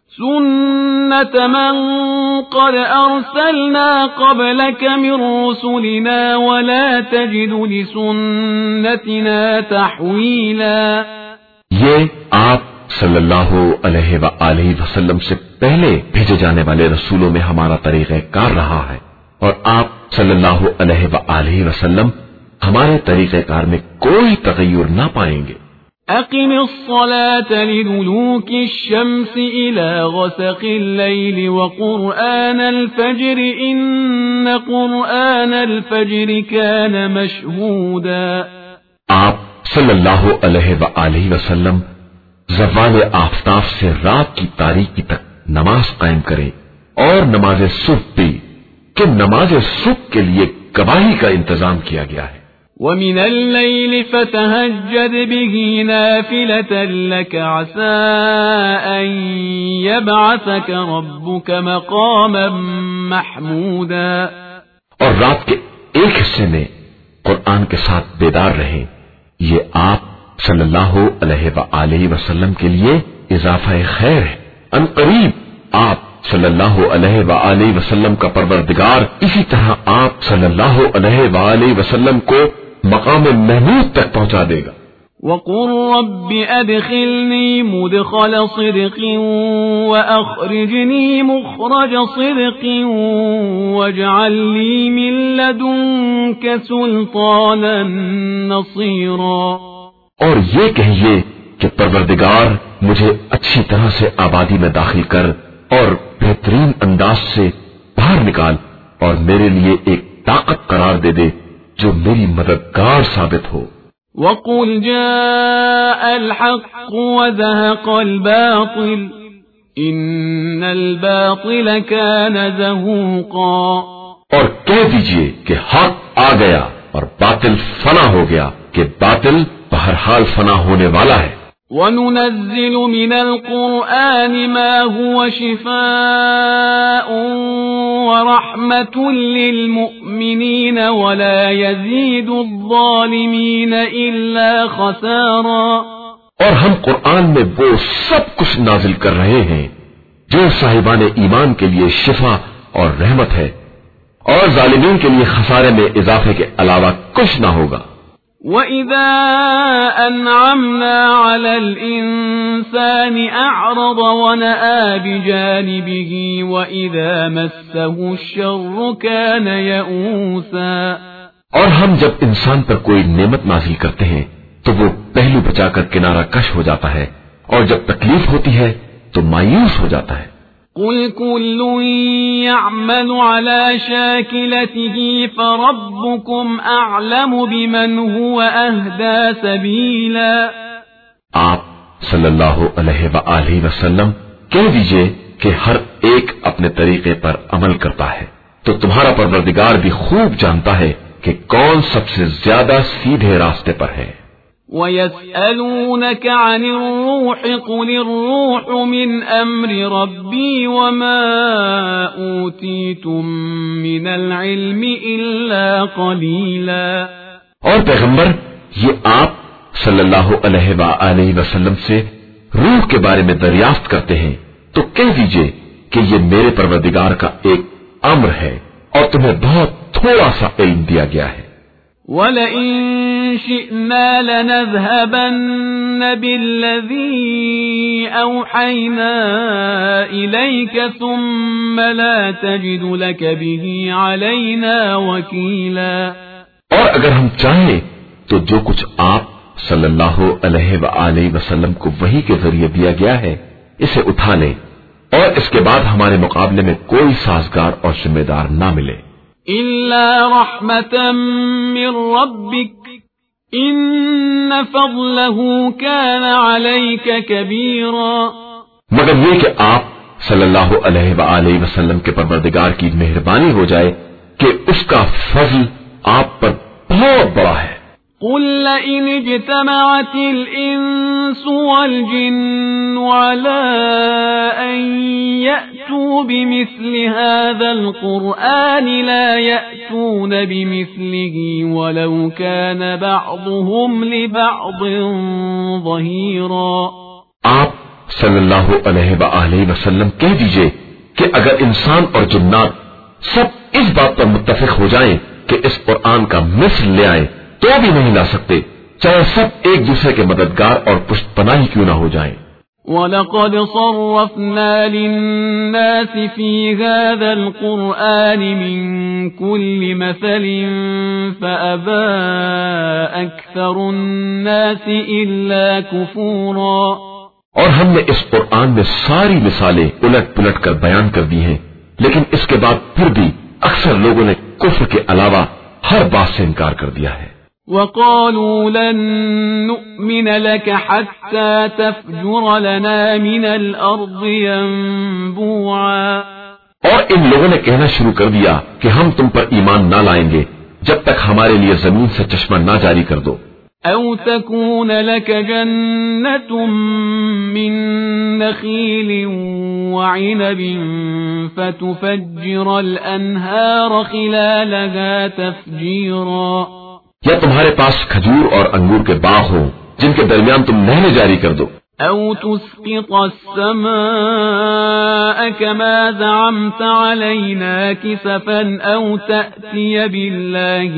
سنت من قد ارسلنا قبلك من رسلنا ولا تجد لسنتنا تحویلا. یہ آپ صلی اللہ علیہ وآلہ وسلم سے پہلے بھیجے جانے والے رسولوں میں ہمارا طریقہ کار رہا ہے، اور آپ صلی اللہ علیہ وآلہ وسلم ہمارے طریقہ کار میں کوئی تغیر نہ پائیں گے. اقم الصلاة لدلوك الشمس الى غسق الليل وقرآن الفجر ان قرآن الفجر كان مشهودا. آپ صلی اللہ علیہ وآلہ وسلم زوال آفتاب سے رات کی تاریکی تک نماز قائم کریں، اور نماز صبح بھی کہ نماز صبح کے لیے گواہی کا انتظام کیا گیا ہے. وَمِنَ اللَّيْلِ فَتَهَجَّدْ بِهِ نَافِلَةً لَكَ عَسَىٰ أَن يَبْعَثَكَ رَبُّكَ مَقَامًا مَحْمُودًا. اور رات کے ایک حصے میں قرآن کے ساتھ بیدار رہیں، یہ آپ صلی اللہ علیہ وآلہ وسلم کے لیے اضافہ خیر ہے. ان قریب آپ صلی اللہ علیہ وآلہ وسلم کا پروردگار اسی طرح آپ صلی اللہ علیہ وآلہ وسلم کو مقام محمود تک پہنچا دے گا. وَقُلْ رَبِّ أَدْخِلْنِي مُدْخَلَ صِدْقٍ وَأَخْرِجْنِي مُخْرَجَ صِدْقٍ وَاجْعَل لِّي مِن لَّدُنكَ سُلْطَانًا نَّصِيرًا. اور یہ کہیے کہ پروردگار مجھے اچھی طرح سے آبادی میں داخل کر اور بہترین انداز سے باہر نکال، اور میرے لیے ایک طاقت قرار دے دے جو میری مددگار ثابت ہو. وَقُلْ جَاءَ الْحَقُّ وَزَهَقَ الْبَاطِلُ إِنَّ الْبَاطِلَ كَانَ زَهُوقًا. اور کہہ دیجئے کہ حق آ گیا اور باطل فنا ہو گیا کہ باطل بہرحال فنا ہونے والا ہے. وَنُنَزِّلُ مِنَ الْقُرْآنِ مَا هُوَ شِفَاءٌ وَرَحْمَةٌ لِّلْمُؤْمِنِينَ وَلَا يَزِيدُ الظَّالِمِينَ إِلَّا خَسَارًا. اور ہم قرآن میں وہ سب کچھ نازل کر رہے ہیں جو صاحبان ایمان کے لیے شفا اور رحمت ہے، اور ظالمین کے لیے خسارے میں اضافے کے علاوہ کچھ نہ ہوگا. وَإِذَا أَنْعَمْنَا عَلَى الْإِنسَانِ أَعْرَضَ وَنَأَىٰ بِجَانِبِهِ وَإِذَا مَسَّهُ الشَّرُّ كَانَ يَئُوسًا. اور ہم جب انسان پر کوئی نعمت نازل کرتے ہیں تو وہ پہلو بچا کر کنارہ کش ہو جاتا ہے، اور جب تکلیف ہوتی ہے تو مایوس ہو جاتا ہے. قُلْ كُلٌّ يَعْمَلُ عَلَى شَاكِلَتِهِ فَرَبُّكُمْ أَعْلَمُ بِمَنْ هُوَ أَهْدَىٰ سَبِيلًا. آپ صلی اللہ علیہ وآلہ وسلم کہہ دیجئے کہ ہر ایک اپنے طریقے پر عمل کرتا ہے، تو تمہارا پروردگار بھی خوب جانتا ہے کہ کون سب سے زیادہ سیدھے راستے پر ہے. وَيَسْأَلُونَكَ عَنِ الرُّوحِ قُلِ الرُّوحُ مِنْ أَمْرِ رَبِّي وَمَا أُوتِيتُم مِّنَ الْعِلْمِ إِلَّا قَلِيلًا. اور پیغمبر، یہ آپ صلی اللہ علیہ وآلہ وسلم سے روح کے بارے میں دریافت کرتے ہیں تو کہہ دیجئے کہ یہ میرے پروردگار کا ایک امر ہے اور تمہیں بہت تھوڑا سا علم دیا گیا ہے. وَلَئِن شِئْنَا لَنَذْهَبَنَّ بِالَّذِي أَوْحَيْنَا إِلَيْكَ ثُمَّ لَا تَجِدُ لَكَ بِهِ عَلَيْنَا وَكِيلًا. اور اگر ہم چاہیں تو جو کچھ آپ صلی اللہ علیہ وآلہ وسلم کو وحی کے ذریعے دیا گیا ہے اسے اٹھا لیں اور اس کے بعد ہمارے مقابلے میں کوئی سازگار اور ذمہ دار نہ ملے. إِلَّا رَحْمَةً مِّن رَّبِّكَ إِنَّ فَضْلَهُ كَانَ عَلَيْكَ كَبِيرًا. مگر یہ کہ آپ صلی اللہ علیہ وآلہ وسلم کے پروردگار کی مہربانی ہو جائے کہ اس کا فضل آپ پر بہت بڑا ہے. قُل لَّئِنِ اجْتَمَعَتِ الْإِنسُ وَالْجِنُّ عَلَىٰ أَن يَأْتُوا بِمِثْلِ هَٰذَا الْقُرْآنِ لَا يَأْتُونَ بِمِثْلِهِ وَلَوْ كَانَ بَعْضُهُمْ لِبَعْضٍ ظَهِيرًا. آپ صلی اللہ علیہ وآلہ وسلم کہہ دیجئے کہ اگر انسان اور جنات سب اس بات پر متفق ہو جائیں کہ اس قرآن کا مثل لے آئیں تو بھی نہیں لا سکتے، چاہے سب ایک دوسرے کے مددگار اور پشت پناہی کیوں نہ ہو جائیں. وَلَقَدْ صَرَّفْنَا لِلنَّاسِ فِي هَذَا الْقُرْآنِ مِنْ كُلِّ مَثَلٍ فَأَبَىٰ أَكْثَرُ النَّاسِ إِلَّا كُفُورًا. اور ہم نے اس قرآن میں ساری مثالیں الٹ پلٹ کر بیان کر دی ہیں، لیکن اس کے بعد پھر بھی اکثر لوگوں نے کفر کے علاوہ ہر بات سے انکار کر دیا ہے. وَقَالُوا لَن نُّؤْمِنَ لَكَ حَتَّىٰ تَفْجُرَ لَنَا مِنَ الْأَرْضِ يَنبُوعًا. اور ان لوگوں نے کہنا شروع کر دیا کہ ہم تم پر ایمان نہ لائیں گے جب تک ہمارے لیے زمین سے چشمہ نہ جاری کر دو. أَوْ تَكُونَ لَكَ جَنَّةٌ مِّن نَّخِيلٍ وَعِنَبٍ فَتُفَجِّرَ الْأَنْهَارَ خِلَالَهَا تَفْجِيرًا. یا تمہارے پاس کھجور اور انگور کے باغ ہوں جن کے درمیان تم نہریں جاری کر دو. أَوْ تُسْقِطَ السَّمَاءَ كَمَا زَعَمْتَ عَلَيْنَا كِسَفًا أَوْ تَأْتِيَ بِاللَّهِ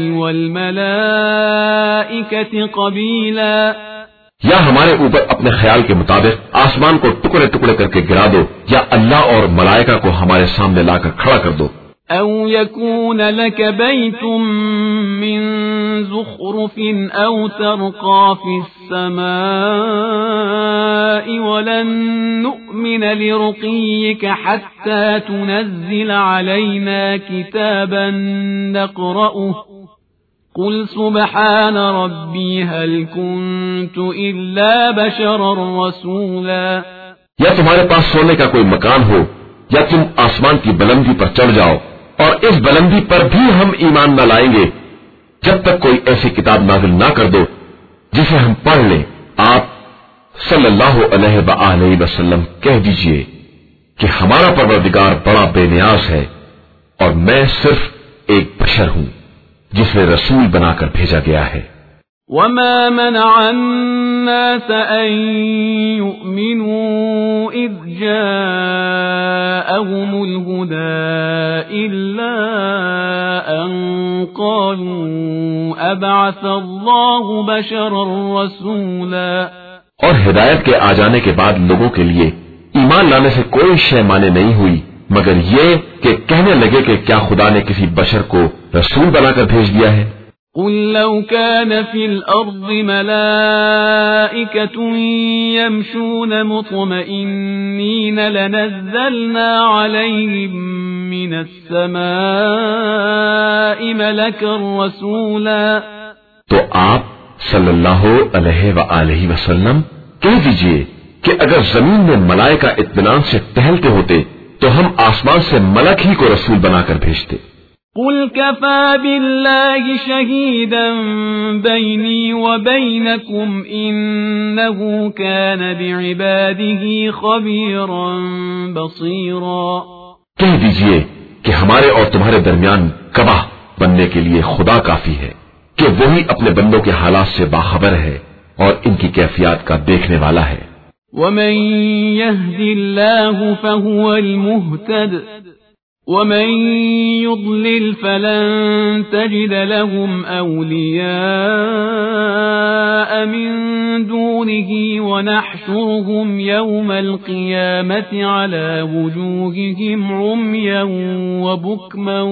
وَالْمَلَائِكَةِ قَبِيلًا. یا ہمارے اوپر اپنے خیال کے مطابق آسمان کو ٹکڑے ٹکڑے کر کے گرا دو، یا اللہ اور ملائکہ کو ہمارے سامنے لا کر کھڑا کر دو. أَوْ يَكُونَ لَكَ بَيْتٌ مِّن زُخْرُفٍ أَوْ تَرْقَىٰ فِي السَّمَاءِ وَلَن نُّؤْمِنَ لِرُقِيِّكَ حَتَّىٰ تُنَزِّلَ عَلَيْنَا كِتَابًا نَّقْرَؤُهُ قُلْ سُبْحَانَ رَبِّي هَلْ كُنتُ إِلَّا بَشَرًا رَّسُولًا. یا تمہارے پاس سونے کا کوئی مکان ہو، یا تم آسمان کی بلندی پر چڑھ جاؤ، اور اس بلندی پر بھی ہم ایمان نہ لائیں گے جب تک کوئی ایسی کتاب نازل نہ کر دو جسے ہم پڑھ لیں. آپ صلی اللہ علیہ وآلہ وسلم کہہ دیجئے کہ ہمارا پروردگار بڑا بے نیاز ہے اور میں صرف ایک بشر ہوں جسے رسول بنا کر بھیجا گیا ہے. وَمَا مَنَعَ النَّاسَ أَن يُؤْمِنُوا إِذْ جَاءَهُمُ الْهُدَىٰ إِلَّا أَن قَالُوا أَبْعَثَ اللَّهُ بَشَرًا رَّسُولًا. اور ہدایت کے آ جانے کے بعد لوگوں کے لیے ایمان لانے سے کوئی شے مانے نہیں ہوئی مگر یہ کہ کہنے لگے کہ کیا خدا نے کسی بشر کو رسول بنا کر بھیج دیا ہے. قُل لَّوْ كَانَ فِي الْأَرْضِ مَلَائِكَةٌ يَمْشُونَ مُطْمَئِنِّينَ لَنَزَّلْنَا عَلَيْهِم مِّنَ السَّمَاءِ مَلَكًا رَّسُولًا. تو آپ صلی اللہ علیہ وآلہ وسلم کہہ دیجئے کہ اگر زمین میں ملائکہ اطمینان سے ٹہلتے ہوتے تو ہم آسمان سے ملک ہی کو رسول بنا کر بھیجتے. قُلْ كَفَىٰ بِاللَّهِ شَهِيدًا بَيْنِي وَبَيْنَكُمْ إِنَّهُ كَانَ بِعِبَادِهِ خَبِيرًا بَصِيرًا. کہہ دیجئے کہ ہمارے اور تمہارے درمیان گواہ بننے کے لیے خدا کافی ہے کہ وہی اپنے بندوں کے حالات سے باخبر ہے اور ان کی کیفیات کا دیکھنے والا ہے. ومن يهد الله فهو المهتد ومن يضلل فلن تجد لهم أولياء من دونه ونحشرهم يوم القيامة على وجوههم عميا وبكما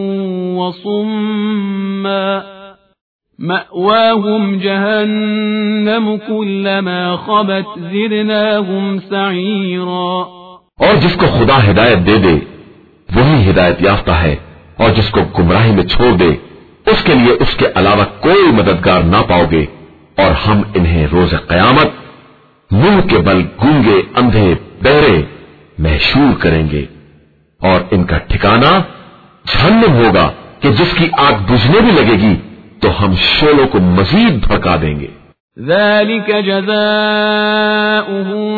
وصما مأواهم جهنم كلما خبت زدناهم سعيرا. اور جس کو خدا ہدایت دے دے وہی ہدایت یافتہ ہے، اور جس کو گمراہی میں چھوڑ دے اس کے لیے اس کے علاوہ کوئی مددگار نہ پاؤ گے. اور ہم انہیں روز قیامت منہ کے بل گونگے اندھے بہرے محشور کریں گے، اور ان کا ٹھکانہ جہنم ہوگا کہ جس کی آگ بجھنے بھی لگے گی تو ہم شعلوں کو مزید بھڑکا دیں گے. ذلك جزاؤهم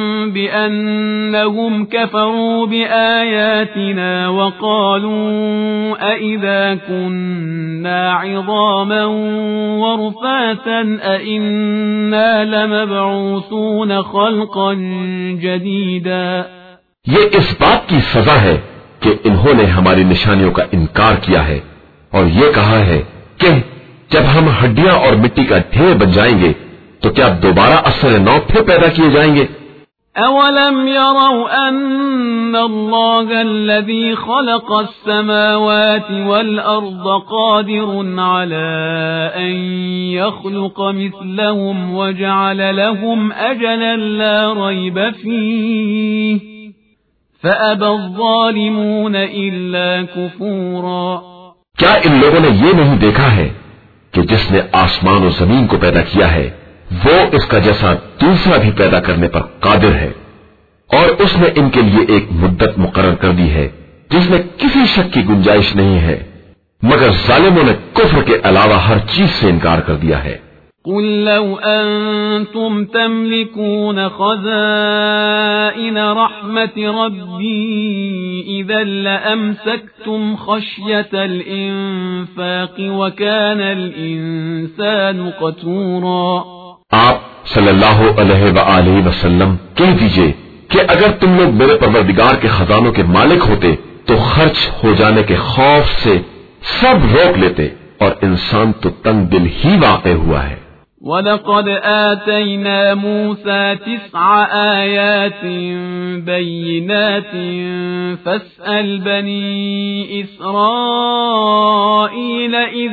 بأنهم كفروا بآياتنا وقالوا أئذا كنا عظاما ورفاتا أئنا لمبعوثون خلقا جديدا. یہ اس بات کی سزا ہے کہ انہوں نے ہماری نشانیوں کا انکار کیا ہے اور یہ کہا ہے کہ جب ہم ہڈیاں اور مٹی کا ڈھیر بن جائیں گے تو کیا دوبارہ اثر نو پھر پیدا کیے جائیں گے؟ اولم يروا ان اللہ الذي خلق السماوات والارض قادر على ان يخلق مثلهم وجعل لهم اجلا لا ريب فيه فابى الظالمون الا كفورا. کیا ان لوگوں نے یہ نہیں دیکھا ہے کہ جس نے آسمان و زمین کو پیدا کیا ہے وہ اس کا جیسا دوسرا بھی پیدا کرنے پر قادر ہے، اور اس نے ان کے لیے ایک مدت مقرر کر دی ہے جس میں کسی شک کی گنجائش نہیں ہے، مگر ظالموں نے کفر کے علاوہ ہر چیز سے انکار کر دیا ہے. قل لو أنتم تملكون خزائن رحمة ربي إذا لأمسكتم خشية الإنفاق وكان الإنسان قتورا. آپ صلی اللہ علیہ وآلہ وسلم کہہ دیجئے کہ اگر تم لوگ میرے پروردگار کے خزانوں کے مالک ہوتے تو خرچ ہو جانے کے خوف سے سب روک لیتے، اور انسان تو تنگ دل ہی واقع ہوا ہے. وَلَقَدْ آتَيْنَا مُوسَى 9 آيَاتٍ بَيِّنَاتٍ فَاسْأَلْ بَنِي إِسْرَائِيلَ إِذْ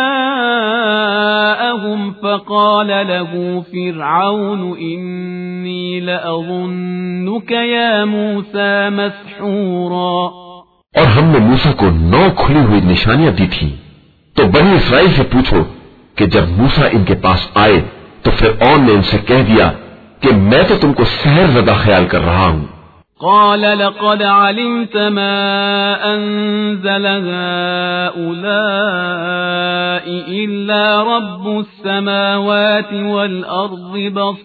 جَاءَهُمْ فَقَالَ لَهُ فِرْعَوْنُ إِنِّي لَأَظُنُّكَ يَا مُوسَى مَسْحُورًا. اور ہم نے موسیٰ کو 9 کھلی ہوئی نشانیاں دی تھیں، تو بنی اسرائیل سے پوچھو کہ جب موسیٰ ان کے پاس آئے تو فرعون نے ان سے کہہ دیا کہ میں تو تم کو سحر زدہ خیال کر رہا ہوں. قال لقد علمت ما أنزل هؤلاء إلا رب السماوات والأرض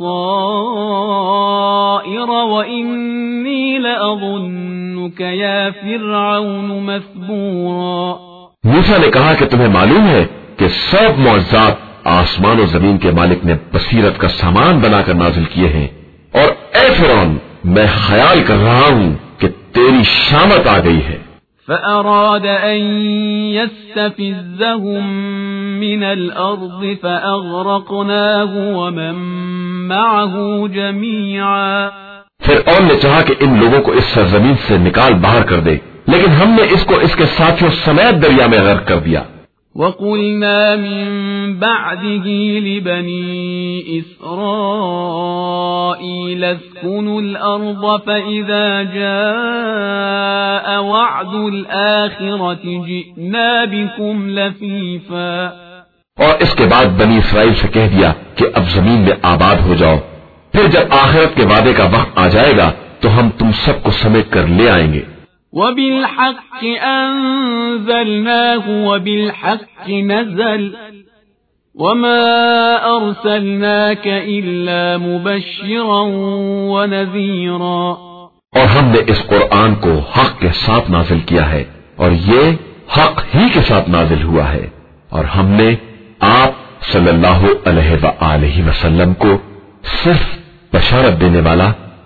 بصائر وإني لأظنك يا فرعون مثبورا. موسیٰ نے کہا کہ تمہیں معلوم ہے کہ سب معجزات آسمان و زمین کے مالک نے بصیرت کا سامان بنا کر نازل کیے ہیں، اور اے فرعون میں خیال کر رہا ہوں کہ تیری شامت آ گئی ہے. فأراد أن يستفزهم من الأرض فأغرقناه ومن معه جميعا. فرعون نے چاہا کہ ان لوگوں کو اس سرزمین سے نکال باہر کر دے، لیکن ہم نے اس کو اس کے ساتھیوں سمیت دریا میں غرق کر دیا. وَقُلْنَا مِن بَعْدِهِ لِبَنِي إِسْرَائِيلَ اسْكُنُوا الْأَرْضَ فَإِذَا جَاءَ وَعْدُ الْآخِرَةِ جِئْنَا بِكُمْ لَفِيفًا. اور اس کے بعد بنی اسرائیل سے کہہ دیا کہ اب زمین میں آباد ہو جاؤ، پھر جب آخرت کے وعدے کا وقت آ جائے گا تو ہم تم سب کو سمیٹ کر لے آئیں گے. وَبِالْحَقِّ أَنزَلْنَاهُ وَبِالْحَقِّ نَزَلَ وَمَا أَرْسَلْنَاكَ إِلَّا مُبَشِّرًا وَنَذِيرًا. اور ہم نے اس قرآن کو حق کے ساتھ نازل کیا ہے، اور یہ حق ہی کے ساتھ نازل ہوا ہے، اور ہم نے آپ صلی اللہ علیہ وآلہ وسلم کو صرف بشارت دینے والا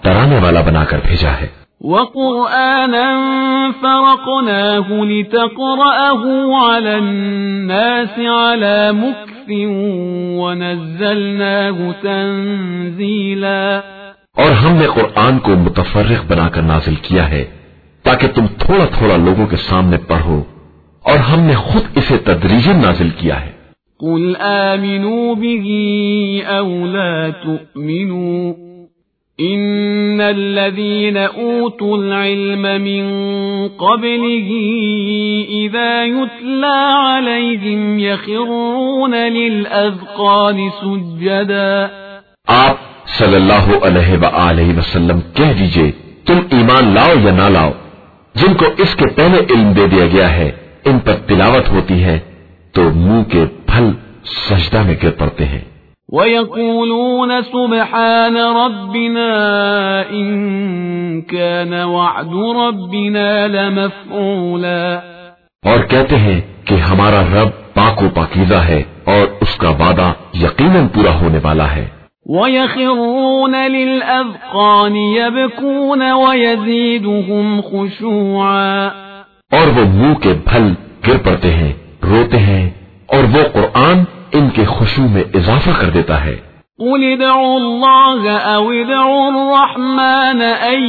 डराने वाला बनाकर भेजा है। وقرآنا فرقناه لتقرأه على الناس على مكث ونزلناه تنزيلا، اور ہم نے قرآن کو متفرق بنا کر نازل کیا ہے تاکہ تم تھوڑا تھوڑا لوگوں کے سامنے پڑھو، اور ہم نے خود اسے تدریجاً نازل کیا ہے۔ قل آمنوا به أو لا تؤمنوا إن الذين أوتوا العلم من قبله إذا يتلى عليهم يخرون للأذقان سجدا۔ آپ صلی اللہ علیہ وآلہ وسلم کہہ دیجئے تم ایمان لاؤ یا نہ لاؤ، جن کو اس کے پہلے علم دے دیا گیا ہے ان پر تلاوت ہوتی ہے تو منہ کے پھل سجدہ میں گر پڑتے ہیں۔ وَيَقُولُونَ سُبْحَانَ رَبِّنَا إِن كَانَ وَعْدُ رَبِّنَا لَمَفْعُولًا، اور کہتے ہیں کہ ہمارا رب پاک و پاکیزہ ہے اور اس کا وعدہ یقیناً پورا ہونے والا ہے۔ وَيَخِرُّونَ لِلْأَذْقَانِ يَبْكُونَ وَيَزِيدُهُمْ خُشُوعًا، اور وہ منہ کے پھل گر پڑتے ہیں، روتے ہیں، اور وہ قرآن ان کے خشوع میں اضافہ کر دیتا ہے۔ قُلِ ادْعُوا اللَّهَ أَوِ ادْعُوا الرَّحْمَنَ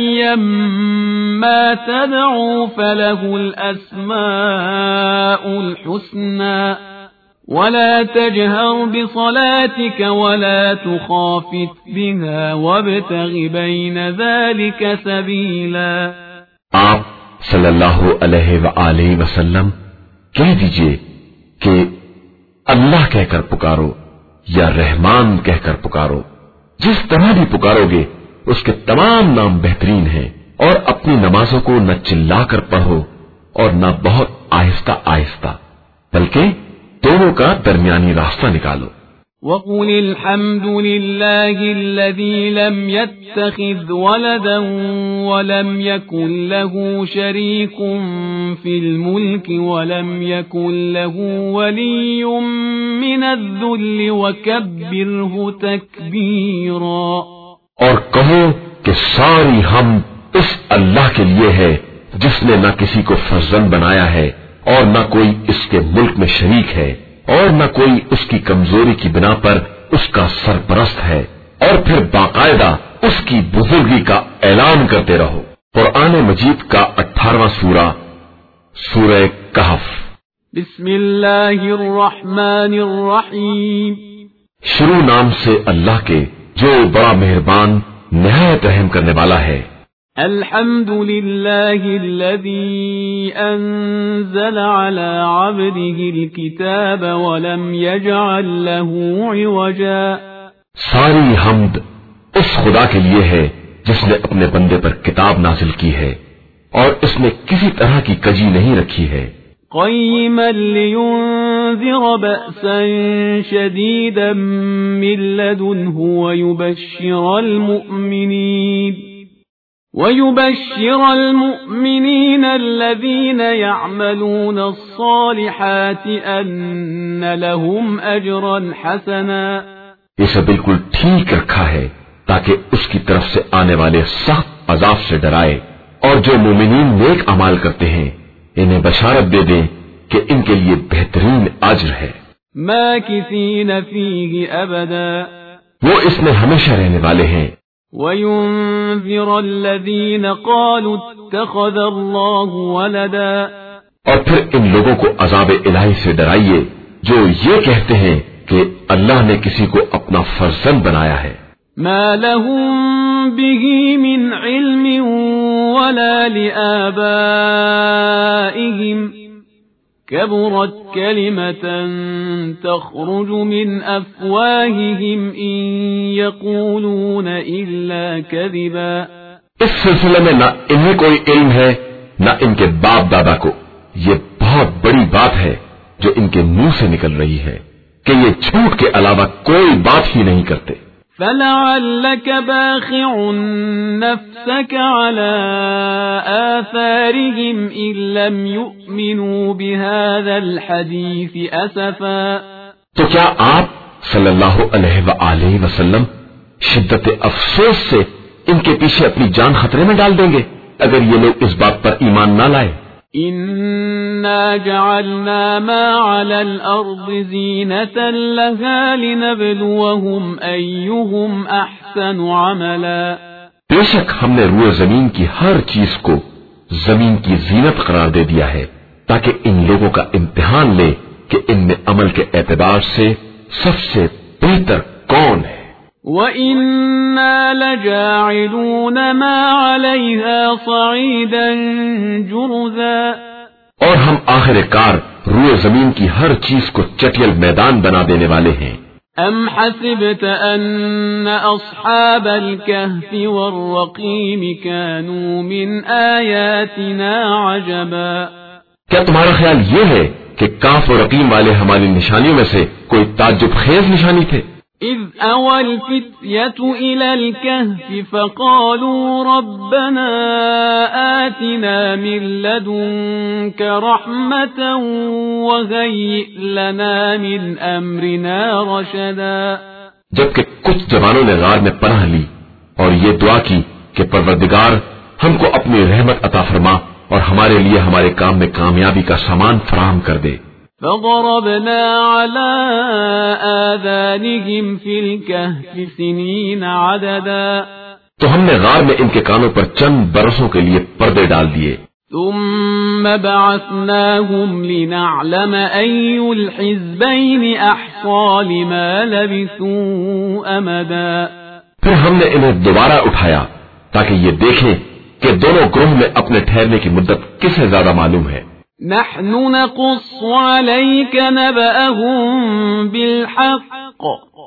أَيَّمَّا تَدْعُوا فَلَهُ الْأَسْمَاءُ الْحُسْنَى وَلَا تَجْهَرْ بِصَلَاتِكَ وَلَا تُخَافِتْ بِهَا وَابْتَغِ بَيْنَ ذَلِكَ سَبِيلًا۔ آپ صلی اللہ علیہ وآلہ وسلم کہہ دیجئے کہ اللہ کہہ کر پکارو یا رحمان کہہ کر پکارو، جس طرح بھی پکارو گے اس کے تمام نام بہترین ہیں، اور اپنی نمازوں کو نہ چلا کر پڑھو اور نہ بہت آہستہ آہستہ، بلکہ دونوں کا درمیانی راستہ نکالو۔ وَقُلِ الْحَمْدُ لِلَّهِ الَّذِي لَمْ يَتَّخِذْ وَلَدًا وَلَمْ يَكُنْ لَهُ شَرِيكٌ فِي الْمُلْكِ وَلَمْ يَكُنْ لَهُ وَلِيٌّ مِّنَ الذُّلِّ وَكَبِّرْهُ تَكْبِيرًا۔ اور کہو کہ ساری حمد اس اللہ کے لیے ہے جس نے نہ کسی کو فرزند بنایا ہے اور نہ کوئی اس کے ملک میں شریک ہے، اور نہ کوئی اس کی کمزوری کی بنا پر اس کا سرپرست ہے، اور پھر باقاعدہ اس کی بزرگی کا اعلان کرتے رہو۔ قرآن مجید کا 18واں سورہ، سورہ کہف۔ بسم اللہ الرحمن الرحیم۔ شروع نام سے اللہ کے جو بڑا مہربان نہایت رحم کرنے والا ہے۔ الحمد للہ الذی انزل على عبده الكتاب ولم يجعل له عوجا۔ ساری حمد اس خدا کے لیے ہے جس نے اپنے بندے پر کتاب نازل کی ہے اور اس میں کسی طرح کی کجی نہیں رکھی ہے۔ قیما لینذر بأسا شدیدا من لدنه ويبشر المؤمنين الذين يعملون الصالحات أن لهم أجرا حسنا۔ اسے بالکل ٹھیک رکھا ہے تاکہ اس کی طرف سے آنے والے سخت عذاب سے ڈرائے، اور جو مومنین نیک اعمال کرتے ہیں انہیں بشارت دے دیں کہ ان کے لیے بہترین اجر ہے۔ ماکثین فیہ ابدا، وہ اس میں ہمیشہ رہنے والے ہیں۔ وَيُنذِرَ الَّذِينَ قَالُوا اتَّخَذَ اللَّهُ وَلَدًا، اور پھر ان لوگوں کو عذاب الہی سے ڈرائیے جو یہ کہتے ہیں کہ اللہ نے کسی کو اپنا فرزند بنایا ہے۔ مَا لَهُم بِهِ مِنْ عِلْمٍ وَلَا لِآبَائِهِمْ كبرت كلمة تخرج من أفواههم إن يقولون إلا كذبا۔ اس سلسلے میں نہ انہیں کوئی علم ہے نہ ان کے باپ دادا کو، یہ بہت بڑی بات ہے جو ان کے منہ سے نکل رہی ہے کہ یہ جھوٹ کے علاوہ کوئی بات ہی نہیں کرتے۔ فَلَعَلَّكَ بَاخِعٌ نَفْسَكَ عَلَى آثَارِهِمْ إِن لَّمْ يُؤْمِنُوا بِهَذَا الْحَدِيثِ أَسَفًا۔ تو کیا آپ صلی اللہ علیہ وآلہ وسلم شدت افسوس سے ان کے پیچھے اپنی جان خطرے میں ڈال دیں گے اگر یہ لوگ اس بات پر ایمان نہ لائے۔ إنا جعلنا ما على الأرض زينة لها لنبلوهم أيهم أحسن عملا۔ بے شک ہم نے روئے زمین کی ہر چیز کو زمین کی زینت قرار دے دیا ہے تاکہ ان لوگوں کا امتحان لے کہ ان میں عمل کے اعتبار سے سب سے بہتر کون ہے۔ وَإِنَّا لَجَاعِلُونَ مَا عَلَيْهَا صَعِيدًا جُرُزًا، اور ہم آخر کار روئے زمین کی ہر چیز کو چٹیل میدان بنا دینے والے ہیں۔ أَمْ حَسِبْتَ أَنَّ أَصْحَابَ الْكَهْفِ وَالرَّقِيمِ كَانُوا مِنْ آيَاتِنَا عَجَبًا، کیا تمہارا خیال یہ ہے کہ کاف و رقیم والے ہماری نشانیوں میں سے کوئی تعجب خیز نشانی تھے؟ إِذْ أَوَى الْفِتْيَةُ إِلَى الْكَهْفِ فَقَالُوا رَبَّنَا آتِنَا مِن لَّدُنكَ رَحْمَةً وَهَيِّئْ لَنَا مِنْ أَمْرِنَا رَشَدًا، جبکہ کچھ جوانوں نے غار میں پناہ لی اور یہ دعا کی کہ پروردگار ہم کو اپنی رحمت عطا فرما اور ہمارے لیے ہمارے کام میں کامیابی کا سامان فراہم کر دے۔ فضربنا على آذانهم في الكهف سنين عددا، تو ہم نے غار میں ان کے کانوں پر چند برسوں کے لیے پردے ڈال دیے۔ ثم بعثناهم لنعلم أي الحزبين أحصى لما لبثوا أمدا، پھر ہم نے انہیں دوبارہ اٹھایا تاکہ یہ دیکھیں کہ دونوں گروہ میں اپنے ٹھہرنے کی مدت کسے زیادہ معلوم ہے۔ نحن نقص عليك نبأهم بالحق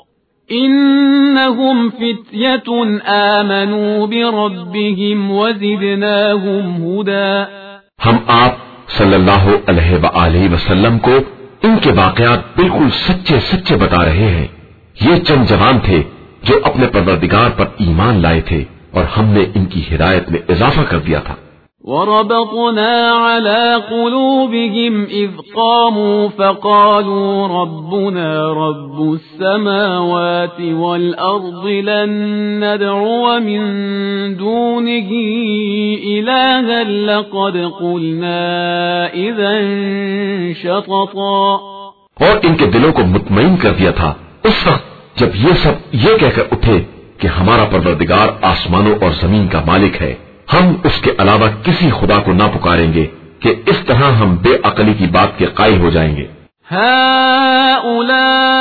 إنهم فتية آمنوا بربهم وزدناهم هدى، ہم آپ صلی اللہ علیہ وآلہ وسلم کو ان کے واقعات بالکل سچے سچے بتا رہے ہیں۔ یہ چند جوان تھے جو اپنے پروردگار پر ایمان لائے تھے اور ہم نے ان کی ہدایت میں اضافہ کر دیا تھا۔ وَرَبَطْنَا عَلَى قُلُوبِهِمْ إِذْ قَامُوا فَقَالُوا رَبُّنَا رَبُّ السَّمَاوَاتِ وَالْأَرْضِ لَن نَّدْعُوَ مِن دُونِهِ إِلَٰهًا لَّقَدْ قُلْنَا إِذًا شَطَطًا، اور ان کے دلوں کو مطمئن کر دیا تھا اس وقت جب یہ سب یہ کہہ کر اٹھے کہ ہمارا پروردگار آسمانوں اور زمین کا مالک ہے، ہم اس کے علاوہ کسی خدا کو نہ پکاریں گے کہ اس طرح ہم بے عقلی کی بات کے قائل ہو جائیں گے۔ هؤلاء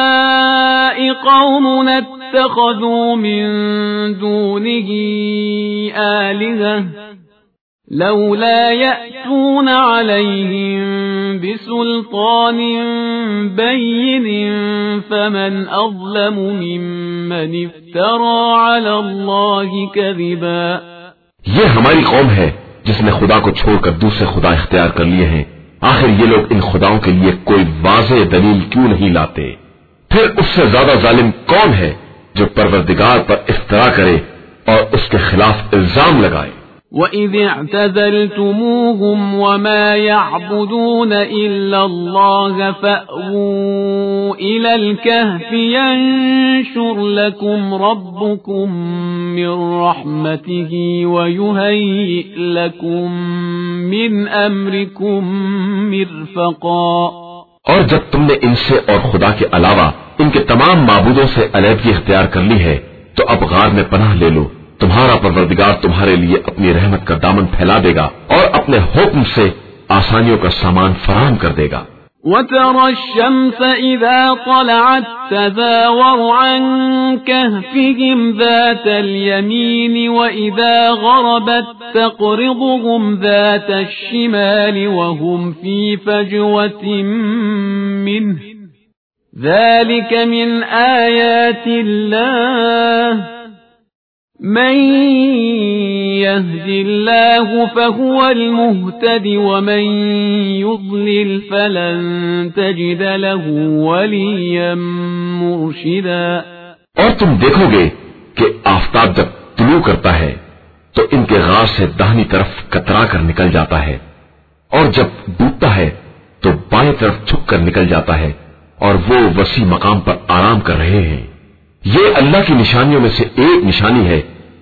قوم اتخذوا من دونه آلهة لولا يأتون عليهم بسلطان بين فمن أظلم ممن افترى على الله كذبا، یہ ہماری قوم ہے جس نے خدا کو چھوڑ کر دوسرے خدا اختیار کر لیے ہیں، آخر یہ لوگ ان خداؤں کے لیے کوئی واضح دلیل کیوں نہیں لاتے؟ پھر اس سے زیادہ ظالم کون ہے جو پروردگار پر افترا کرے اور اس کے خلاف الزام لگائے۔ وَإِذِ اعْتَزَلْتُمُوهُمْ وَمَا يَعْبُدُونَ إِلَّا اللَّهَ فَأْوُوا إِلَى الْكَهْفِ يَنشُرْ لَكُمْ رَبُّكُمْ مِنْ رَحْمَتِهِ وَيُهَيِّئْ لَكُمْ مِنْ أَمْرِكُمْ مِرْفَقًا، اور جب تم نے ان سے اور خدا کے علاوہ ان کے تمام معبودوں سے علیحدگی اختیار کر لی ہے تو اب غار میں پناہ لے لو، تمہارا پروردگار تمہارے لیے اپنی رحمت کا دامن پھیلا دے گا اور اپنے حکم سے آسانیوں کا سامان فراہم کر دے گا۔ وَتَرَى الشَّمْسَ إِذَا طَلَعَتْ تَزَاوَرُ عَنْ كَهْفِهِمْ ذَاتَ الْيَمِينِ وَإِذَا غَرَبَتْ تَقْرِضُهُمْ ذَاتَ الشِّمَالِ وَهُمْ فِي فَجْوَةٍ مِّنْهُ ذَلِكَ مِنْ آيَاتِ اللَّهِ من يهد الله فهو المهتد ومن يضلل فلن تجد له وليا مرشدا، اور تم دیکھو گے کہ آفتاب جب طلوع کرتا ہے تو ان کے غار سے داہنی طرف کترا کر نکل جاتا ہے اور جب ڈوبتا ہے تو بائیں طرف جھک کر نکل جاتا ہے اور وہ وسیع مقام پر آرام کر رہے ہیں۔ یہ اللہ کی نشانیوں میں سے ایک نشانی ہے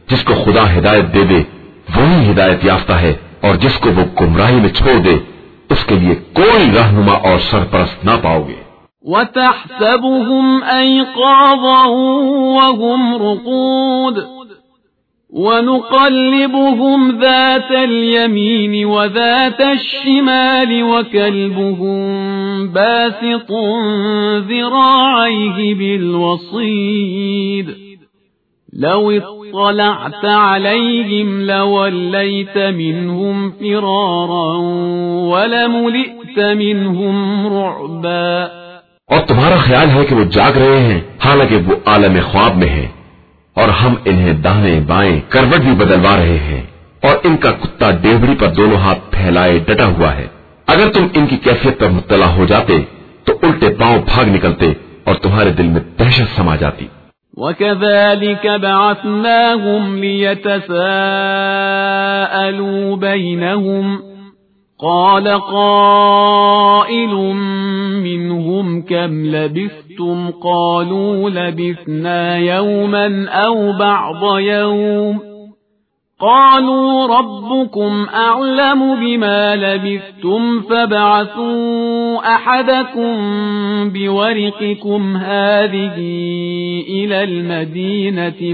جس کو خدا ہدایت دے دے وہی ہدایت یافتہ ہے، اور جس کو وہ گمراہی میں چھوڑ دے اس کے لیے کوئی رہنما اور سرپرست نہ پاؤ گے۔ وَتَحْسَبُهُمْ أَيْقَاظًا وَهُمْ رُقُودٌ وَنُقَلِّبُهُمْ ذَاتَ الْيَمِينِ وَذَاتَ الشِّمَالِ وَكَلْبُهُمْ بَاسِطٌ ذِرَاعَيْهِ بِالْوَصِيدِ لَوِ اطَّلَعْتَ عَلَيْهِمْ لَوَلَّيْتَ مِنْهُمْ فِرَارًا وَلَمُلِئْتَ مِنْهُمْ رُعْبًا۔ اور تمہارا خیال ہے کہ وہ جاگ رہے ہیں، حالانکہ وہ عالم خواب میں ہیں، اور ہم انہیں دانے بائیں کروٹ بھی بدلوا رہے ہیں، اور ان کا کتا ڈیوڑی پر دونوں ہاتھ پھیلائے ڈٹا ہوا ہے۔ اگر تم ان کی کیفیت پر مطلع ہو جاتے تو الٹے پاؤں بھاگ نکلتے اور تمہارے دل میں دہشت سما جاتی۔ وَكَذَلِكَ بَعَثْنَاهُمْ لِيَتَسَاءَلُوا بَيْنَهُمْ قَالَ قَائِلٌ مِّنْهُمْ كَمْ لَبِثْتُمْ قَالُوا لَبِثْنَا يَوْمًا أَوْ بَعْضَ يَوْمٍ قَالُوا رَبُّكُمْ أَعْلَمُ بِمَا لَبِثْتُمْ فَابْعَثُوا أَحَدَكُمْ بِوَرِقِكُمْ هَٰذِهِ إِلَى الْمَدِينَةِ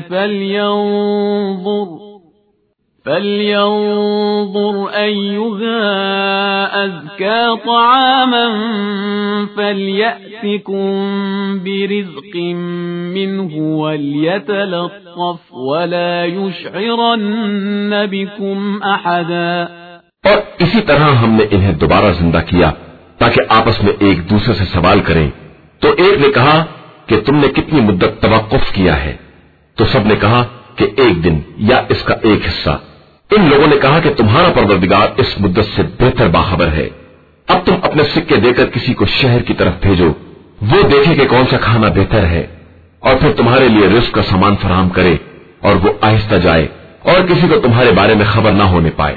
فَلْيَنظُرْ أَيُّهَا أَزْكَىٰ طَعَامًا فَلْيَأْتِكُم بِرِزْقٍ مِّنْهُ وَلْيَتَلَطَّفْ وَلَا يُشْعِرَنَّ بِكُمْ أَحَدًا۔ اور اسی طرح ہم نے انہیں دوبارہ زندہ کیا تاکہ آپس میں ایک دوسرے سے سوال کریں۔ تو ایک نے کہا کہ تم نے کتنی مدت توقف کیا ہے؟ تو سب نے کہا کہ ایک دن یا اس کا ایک حصہ۔ ان لوگوں نے کہا کہ تمہارا پروردگار اس مدت سے بہتر باخبر ہے۔ اب تم اپنے سکے دے کر کسی کو شہر کی طرف بھیجو، وہ دیکھے کہ کون سا کھانا بہتر ہے، اور پھر تمہارے لیے رزق کا سامان فراہم کرے، اور وہ آہستہ جائے اور کسی کو تمہارے بارے میں خبر نہ ہونے پائے۔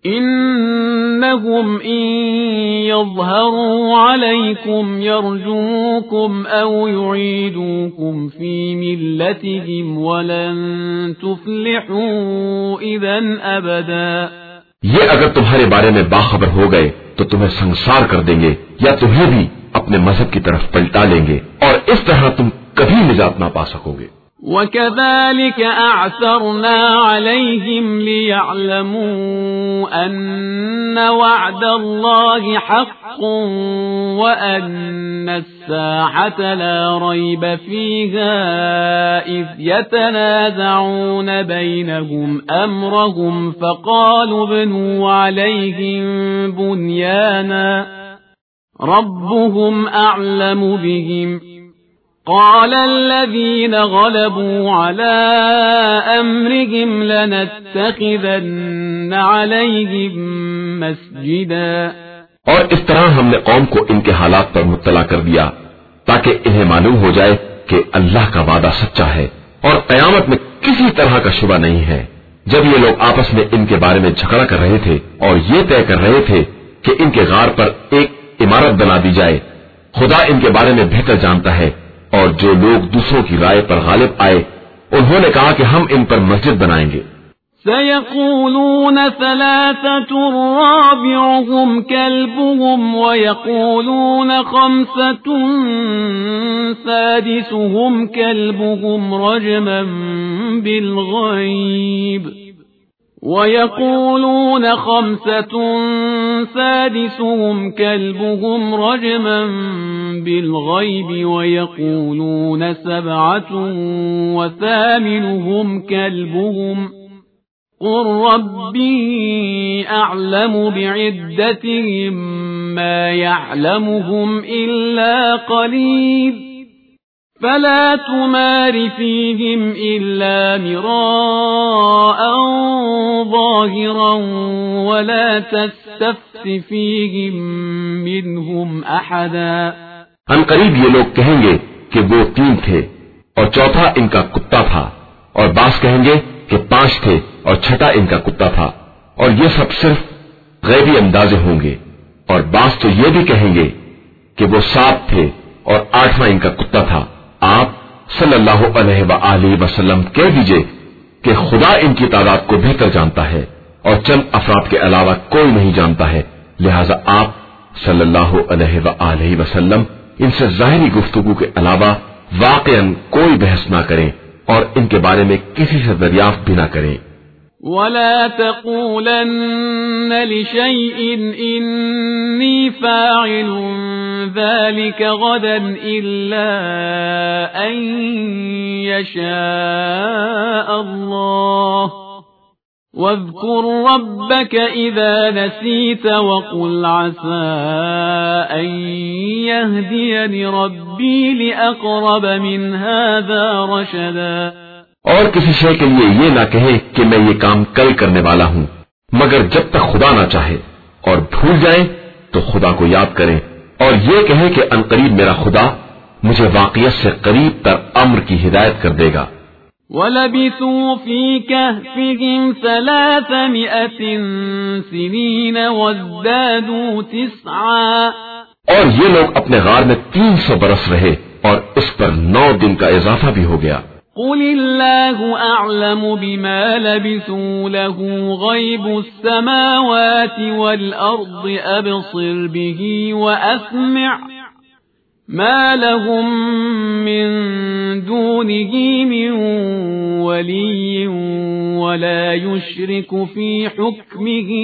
إنهم إن يظهروا عليكم يرجوكم أو يعيدوكم في ملتهم ولن تفلحوا إذا أبدا۔ یہ اگر تمہارے بارے میں باخبر ہو گئے تو تمہیں سنسار کر دیں گے یا تمہیں بھی اپنے مذہب کی طرف پلٹا لیں گے، اور اس طرح تم کبھی نجات نہ پا سکو گے۔ وَكَذَلِكَ أَعْثَرْنَا عَلَيْهِمْ لِيَعْلَمُوا أَنَّ وَعْدَ اللَّهِ حَقٌّ وَأَنَّ السَّاعَةَ لَا رَيْبَ فِيهَا إِذْ يَتَنَازَعُونَ بَيْنَهُمْ أَمْرَهُمْ فَقَالُوا ابْنُوا عَلَيْهِمْ بُنْيَانًا رَبُّهُمْ أَعْلَمُ بِهِمْ قال الذين غلبوا على أمرهم لنتخذن عليهم مسجدا۔ اور اس طرح ہم نے قوم کو ان کے حالات پر مطلع کر دیا تاکہ انہیں معلوم ہو جائے کہ اللہ کا وعدہ سچا ہے اور قیامت میں کسی طرح کا شبہ نہیں ہے۔ جب یہ لوگ آپس میں ان کے بارے میں جھگڑا کر رہے تھے اور یہ طے کر رہے تھے کہ ان کے غار پر ایک عمارت بنا دی جائے، خدا ان کے بارے میں بہتر جانتا ہے، اور جو لوگ دوسروں کی رائے پر غالب آئے انہوں نے کہا کہ ہم ان پر مسجد بنائیں گے۔ سيقولون ثلاثة رابعهم كلبهم ويقولون خمسة سادسهم كلبهم رجما بالغيب ويقولون خمسة سادسهم كلبهم رجما بالغيب ويقولون سبعة وثامنهم كلبهم قل ربي أعلم بعدتهم ما يعلمهم إلا قليل فلا تمار فيهم إلا مراء ظاهرا ولا تستفت فيهم منهم أحدا۔ ان قریب یہ لوگ کہیں گے کہ وہ 3 تھے اور چوتھا ان کا کتا تھا، اور بعض کہیں گے کہ 5 تھے اور چھٹا ان کا کتا تھا، اور یہ سب صرف غیبی اندازے ہوں گے۔ اور بعض تو یہ بھی کہیں گے کہ وہ 7 تھے اور 8واں ان کا کتا تھا۔ آپ صلی اللہ علیہ وآلہ وسلم کہہ دیجئے کہ خدا ان کی تعداد کو بہتر جانتا ہے اور چند افراد کے علاوہ کوئی نہیں جانتا ہے، لہذا آپ صلی اللہ علیہ وآلہ وسلم ان سے ظاہری گفتگو کے علاوہ واقعاً کوئی بحث نہ کریں اور ان کے بارے میں کسی سے دریافت بھی نہ کریں۔ ولا تقولن لشيء إني فاعل ذلك غدا إلا أن يشاء الله واذكر ربك إذا نسيت وقل عسى أن يهديني ربي لأقرب من هذا رشدا۔ اور کسی شے کے لیے یہ نہ کہے کہ میں یہ کام کل کرنے والا ہوں، مگر جب تک خدا نہ چاہے، اور بھول جائیں تو خدا کو یاد کریں اور یہ کہے کہ عنقریب میرا خدا مجھے واقعیت سے قریب تر امر کی ہدایت کر دے گا۔ وَلَبِثُوا فِي كَهْفِهِمْ 300 سِنِينَ وَازْدَادُوا 9۔ اور یہ لوگ اپنے غار میں 300 برس رہے اور اس پر 9 دن کا اضافہ بھی ہو گیا۔ قل الله أعلم بما لبثوا له غيب السماوات والأرض أبصر به وأسمع ما لهم من دونه من ولي ولا يشرك في حكمه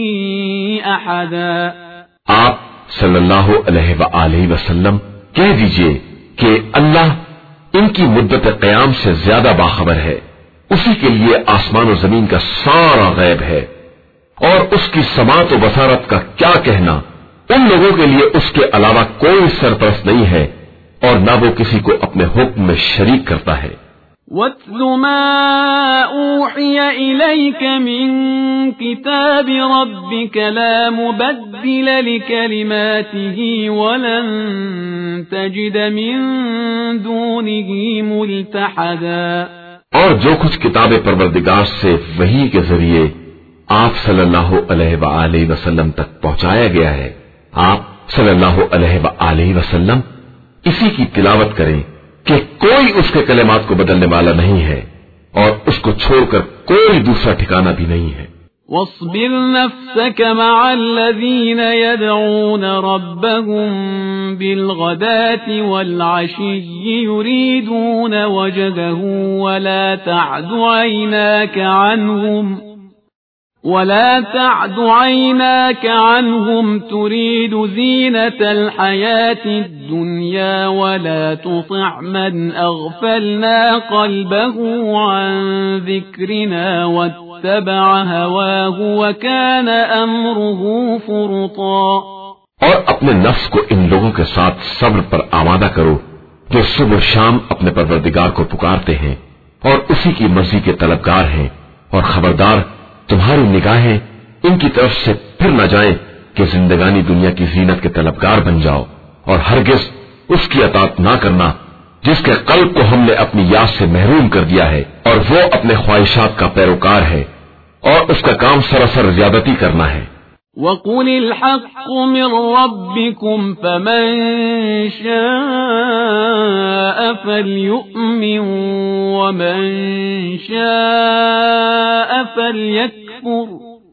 أحدا۔ آپ صلی اللہ علیہ وآلہ وسلم کہہ دیجئے کہ اللہ ان کی مدت قیام سے زیادہ باخبر ہے، اسی کے لیے آسمان و زمین کا سارا غیب ہے، اور اس کی سماعت و بصارت کا کیا کہنا، ان لوگوں کے لیے اس کے علاوہ کوئی سرپرست نہیں ہے اور نہ وہ کسی کو اپنے حکم میں شریک کرتا ہے۔ وَاتْلُ مَا أُوحِيَ إِلَيْكَ مِن كِتَابِ رَبِّكَ لَا مُبَدِّلَ لِكَلِمَاتِهِ وَلَن تَجِدَ مِن دُونِهِ مُلْتَحَدًا۔ اور جو کچھ کتاب پروردگار سے وحی کے ذریعے آپ صلی اللہ علیہ وآلہ وسلم تک پہنچایا گیا ہے، آپ صلی اللہ علیہ وآلہ وسلم اسی کی تلاوت کریں کہ کوئی اس کے کلمات کو بدلنے والا نہیں ہے اور اس کو چھوڑ کر کوئی دوسرا ٹھکانہ بھی نہیں ہے۔ واصبر نفسك مع الذين يدعون ربهم بالغداة والعشي يريدون وجهه ولا تعد عيناك عنهم تريد زينة الحياة الدنيا ولا تطع من أغفلنا قلبه عن ذكرنا واتبع هواه وكان أمره فرطا۔ اور اپنے نفس کو ان لوگوں کے ساتھ صبر پر آمادہ کرو جو صبح و شام اپنے پروردگار کو پکارتے ہیں اور اسی کی مرضی کے طلبگار ہیں، اور خبردار تمہاری نگاہیں ان کی طرف سے پھر نہ جائیں کہ زندگانی دنیا کی زینت کے طلبگار بن جاؤ، اور ہرگز اس کی اطاعت نہ کرنا جس کے قلب کو ہم نے اپنی یاد سے محروم کر دیا ہے اور وہ اپنے خواہشات کا پیروکار ہے اور اس کا کام سراسر زیادتی کرنا ہے۔ وَقُلِ الْحَقُّ مِنْ رَبِّكُمْ فَمَنْ شَاءَ فَلْيُؤْمِنْ وَمَنْ شَاءَ فَلْيَكْفُرْ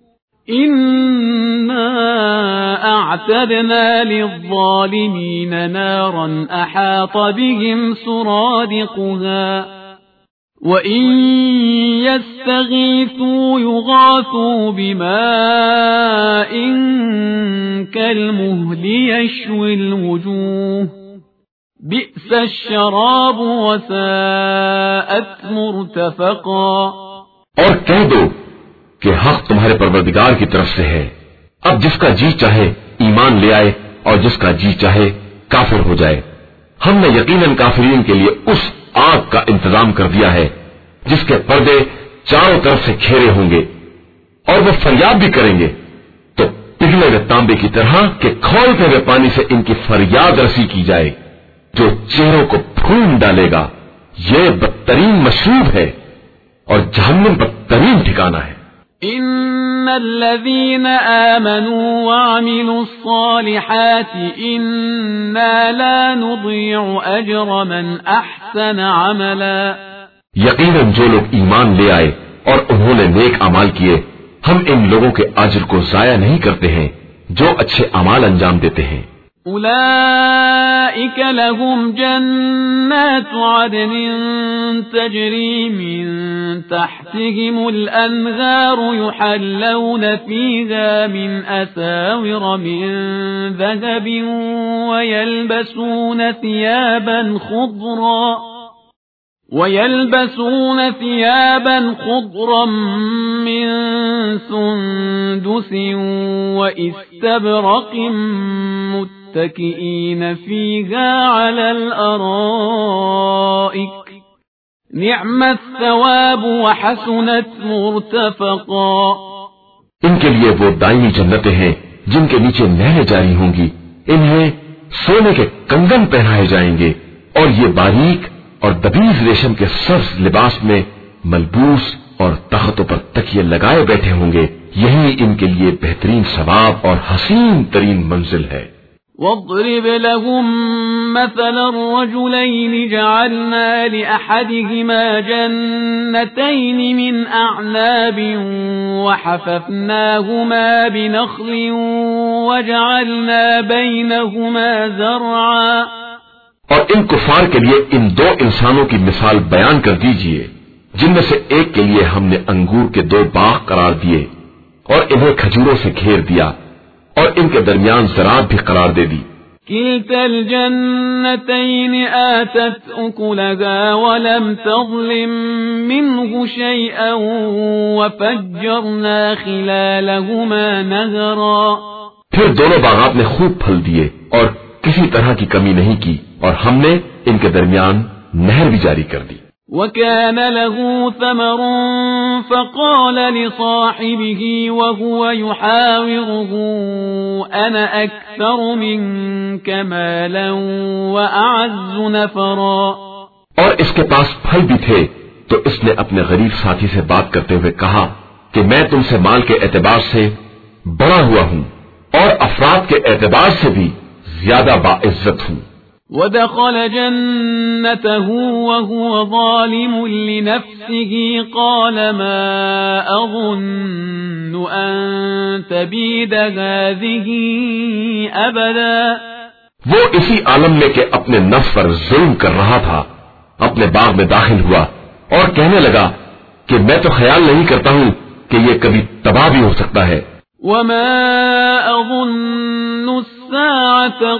إِنَّا أَعْتَدْنَا لِلظَّالِمِينَ نَارًا أَحَاطَ بِهِمْ سُرَادِقُهَا وَإِن يَسْتَغِيثُوا يُغَاثُوا بِمَاءٍ كَالْمُهْلِ يَشْوِي الْوُجُوهَ بِئْسَ الشَّرَابُ وَسَاءَتْ مُرْتَفَقًا۔ اور کہہ دو کہ حق تمہارے پروردگار کی طرف سے ہے، اب جس کا جی چاہے ایمان لے آئے اور جس کا جی چاہے کافر ہو جائے۔ ہم نے یقیناً کافرین کے لیے اس آگ کا انتظام کر دیا ہے جس کے پردے چاروں طرف سے گھیرے ہوں گے، اور وہ فریاد بھی کریں گے تو پگھلے ہوئے تانبے کی طرح کہ کھولتے ہوئے پانی سے ان کی فریاد رسی کی جائے جو چہروں کو پھون ڈالے گا۔ یہ بدترین مشروب ہے اور جہنم بدترین ٹھکانہ ہے۔ ان الذين آمنوا وعملوا الصالحات انا لا نضيع اجر من احسن عملا۔ یقیناً جو لوگ ایمان لے آئے اور انہوں نے نیک اعمال کیے، ہم ان لوگوں کے اجر کو ضائع نہیں کرتے ہیں جو اچھے اعمال انجام دیتے ہیں۔ أولئك لهم جنات عدن تجري من تحتهم الأنهار يحلون فيها من أساور من ذهب ويلبسون ثيابا خضرا من سندس وإستبرق متكئين فيها على الأرائك نعم الثواب وحسنت مرتفقا۔ ان کے لیے وہ دائمی جنتیں ہیں جن کے نیچے نہریں جاری ہوں گی، انہیں سونے کے کنگن پہنائے جائیں گے اور یہ باریک اور دبیز ریشم کے سبز لباس میں ملبوس اور تختوں پر تکیے لگائے بیٹھے ہوں گے، یہی ان کے لیے بہترین ثواب اور حسین ترین منزل ہے۔ واضرب لهم مثل الرجلين جعلنا لأحدهما جنتين من أعناب وحففناهما بنخل وجعلنا بينهما زرعا۔ اور ان کفار کے لیے ان دو انسانوں کی مثال بیان کر دیجئے جن میں سے ایک کے لیے ہم نے انگور کے 2 باغ قرار دیے اور انہیں کھجوروں سے گھیر دیا اور ان کے درمیان زراعت بھی قرار دے دی۔ كلتا الجنتين آتت أكلها ولم تظلم منه شيئا وفجرنا خلالهما نهرا۔ پھر دونوں باغات نے خوب پھل دیے اور کسی طرح کی کمی نہیں کی اور ہم نے ان کے درمیان نہر بھی جاری کر دی۔ وَكَانَ لَهُ ثَمَرٌ فَقَالَ لِصَاحِبِهِ وَهُوَ يُحَاوِرُهُ أَنَا أَكْثَرُ مِنكَ مَالًا وَأَعَزُّ نَفَرًا۔ اور اس کے پاس پھل بھی تھے تو اس نے اپنے غریب ساتھی سے بات کرتے ہوئے کہا کہ میں تم سے مال کے اعتبار سے بڑا ہوا ہوں اور افراد کے اعتبار سے بھی زیادہ باعزت ہوں۔ ودخل جنته وهو ظالم لنفسه قال ما أظن أن تبيد هذه أبدا۔ وہ اسی عالم میں کہ اپنے نفس پر ظلم کر رہا تھا اپنے باغ میں داخل ہوا اور کہنے لگا کہ میں تو خیال نہیں کرتا ہوں کہ یہ کبھی تباہ بھی ہو سکتا ہے۔ وما أظن الساعة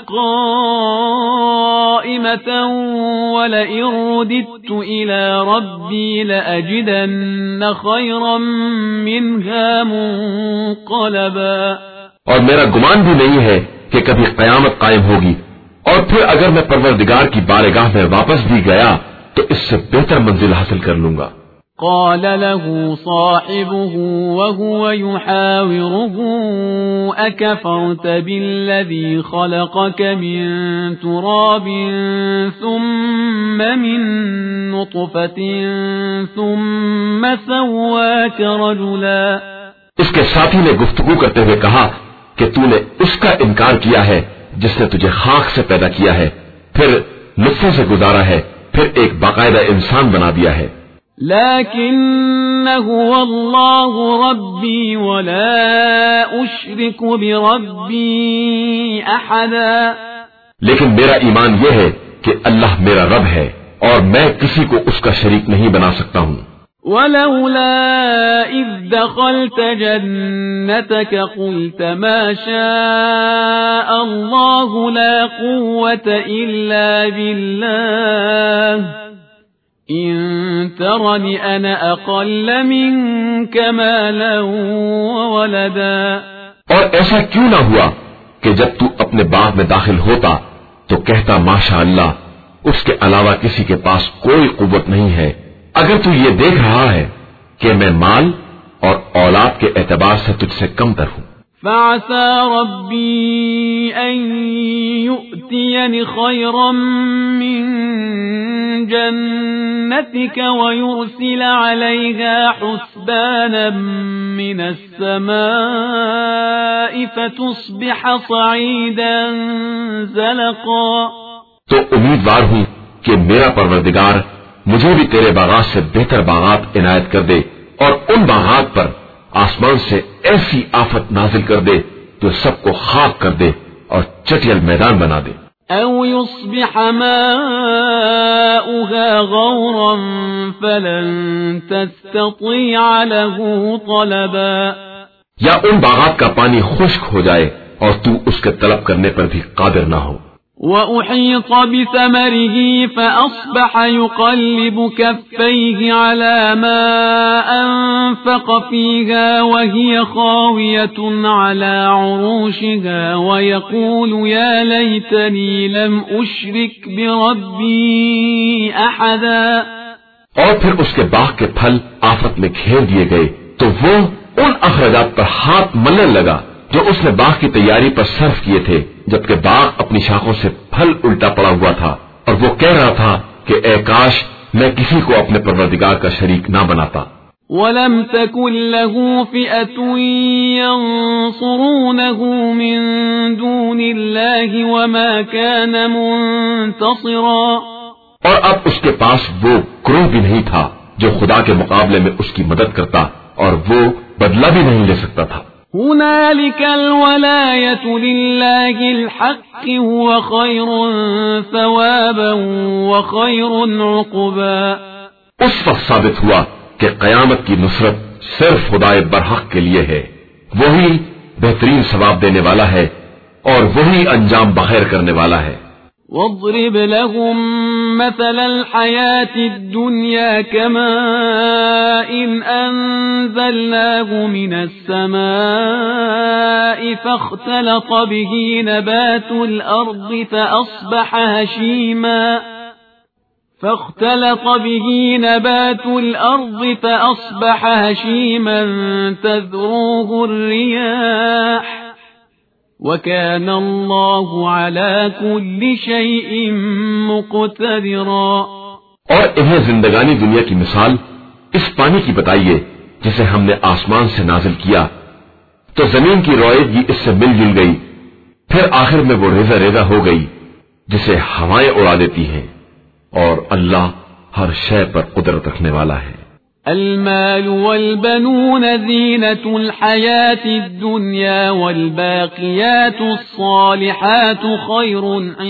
قائمة ولئن رددت إلى ربي لأجدن خيرا منها منقلبا۔ اور میرا گمان بھی نہیں ہے کہ کبھی قیامت قائم ہوگی اور پھر اگر میں پروردگار کی بارگاہ میں واپس بھی گیا تو اس سے بہتر منزل حاصل کر لوں گا۔ قال له صاحبه وهو يحاوره أكفرت بالذي خلقك من تراب ثم من نطفة ثم سواك رجلا۔ اس کے ساتھی نے گفتگو کرتے ہوئے کہا کہ تو نے اس کا انکار کیا ہے جس نے تجھے خاک سے پیدا کیا ہے، پھر نطفے سے گزارا ہے، پھر ایک باقاعدہ انسان بنا دیا ہے۔ لكن هو الله ربي ولا أشرك بربي أحدا۔ لیکن میرا ایمان یہ ہے کہ اللہ میرا رب ہے اور میں کسی کو اس کا شریک نہیں بنا سکتا ہوں۔ ولولا إذ دخلت جنتك قلت ما شاء الله لا قوة إلا بالله إن ترني أنا أقل منك مالا وولدا۔ اور ایسا کیوں نہ ہوا کہ جب تو اپنے باغ میں داخل ہوتا تو کہتا ماشاء اللہ اس کے علاوہ کسی کے پاس کوئی قوت نہیں ہے، اگر تو یہ دیکھ رہا ہے کہ میں مال اور اولاد کے اعتبار سے تجھ سے کم تر ہوں۔ فعسى ربي أن يؤتيني خيرا من جنتك ويرسل عليها حسبانا من السماء فتصبح صعيدا زلقا۔ تو امیدوار ہوں کہ میرا پروردگار مجھے بھی تیرے باغات سے بہتر باغات عنایت کر دے اور ان باغات پر آسمان سے ایسی آفت نازل کر دے جو سب کو خاک کر دے اور چٹیل میدان بنا دے. أو يصبح ماؤها غورا فلن تستطيع له طلبا. یا ان باغات کا پانی خشک ہو جائے اور تو اس کے طلب کرنے پر بھی قادر نہ ہو. وأحيط بثمره فأصبح يقلب كفيه على ما أنفق فيها وهي خاوية على عروشها ويقول يا ليتني لم أشرك بربي أحدا. اور پھر اس کے باغ کے پھل آفت میں گھیر دیے گئے تو وہ ان اخراجات پر ہاتھ ملنے لگا جو اس نے باغ کی تیاری پر صرف کیے تھے، جبکہ باغ اپنی شاخوں سے پھل الٹا پڑا ہوا تھا، اور وہ کہہ رہا تھا کہ اے کاش میں کسی کو اپنے پروردگار کا شریک نہ بناتا. وَلَمْ تَكُنْ لَهُ فِئَةٌ يَنصُرُونَهُ مِن دُونِ اللَّهِ وَمَا كَانَ مُنتَصِرًا. اور اب اس کے پاس وہ گروہ بھی نہیں تھا جو خدا کے مقابلے میں اس کی مدد کرتا، اور وہ بدلہ بھی نہیں لے سکتا تھا. هنالك الولاية لله الحق هو خير ثوابا وخير عقبا. اس وقت ثابت ہوا کہ قیامت کی نصرت صرف خدائے برحق کے لیے ہے، وہی بہترین ثواب دینے والا ہے اور وہی انجام بخیر کرنے والا ہے. واضرب لهم مثل الحياة الدنيا كماء أنزلناه من السماء فاختلط به نبات الأرض فأصبح هشيما تذروه الرياح وَكَانَ اللَّهُ عَلَى كُلِّ شَيْءٍ مُقْتَدِرًا. اور انہیں زندگانی دنیا کی مثال اس پانی کی بتائیے جسے ہم نے آسمان سے نازل کیا تو زمین کی رویدگی اس سے مل جل گئی، پھر آخر میں وہ ریزہ ریزہ ہو گئی جسے ہوائیں اڑا دیتی ہیں، اور اللہ ہر شے پر قدرت رکھنے والا ہے. المال والبنون زينة الحياة الدنيا والباقيات الصالحات خير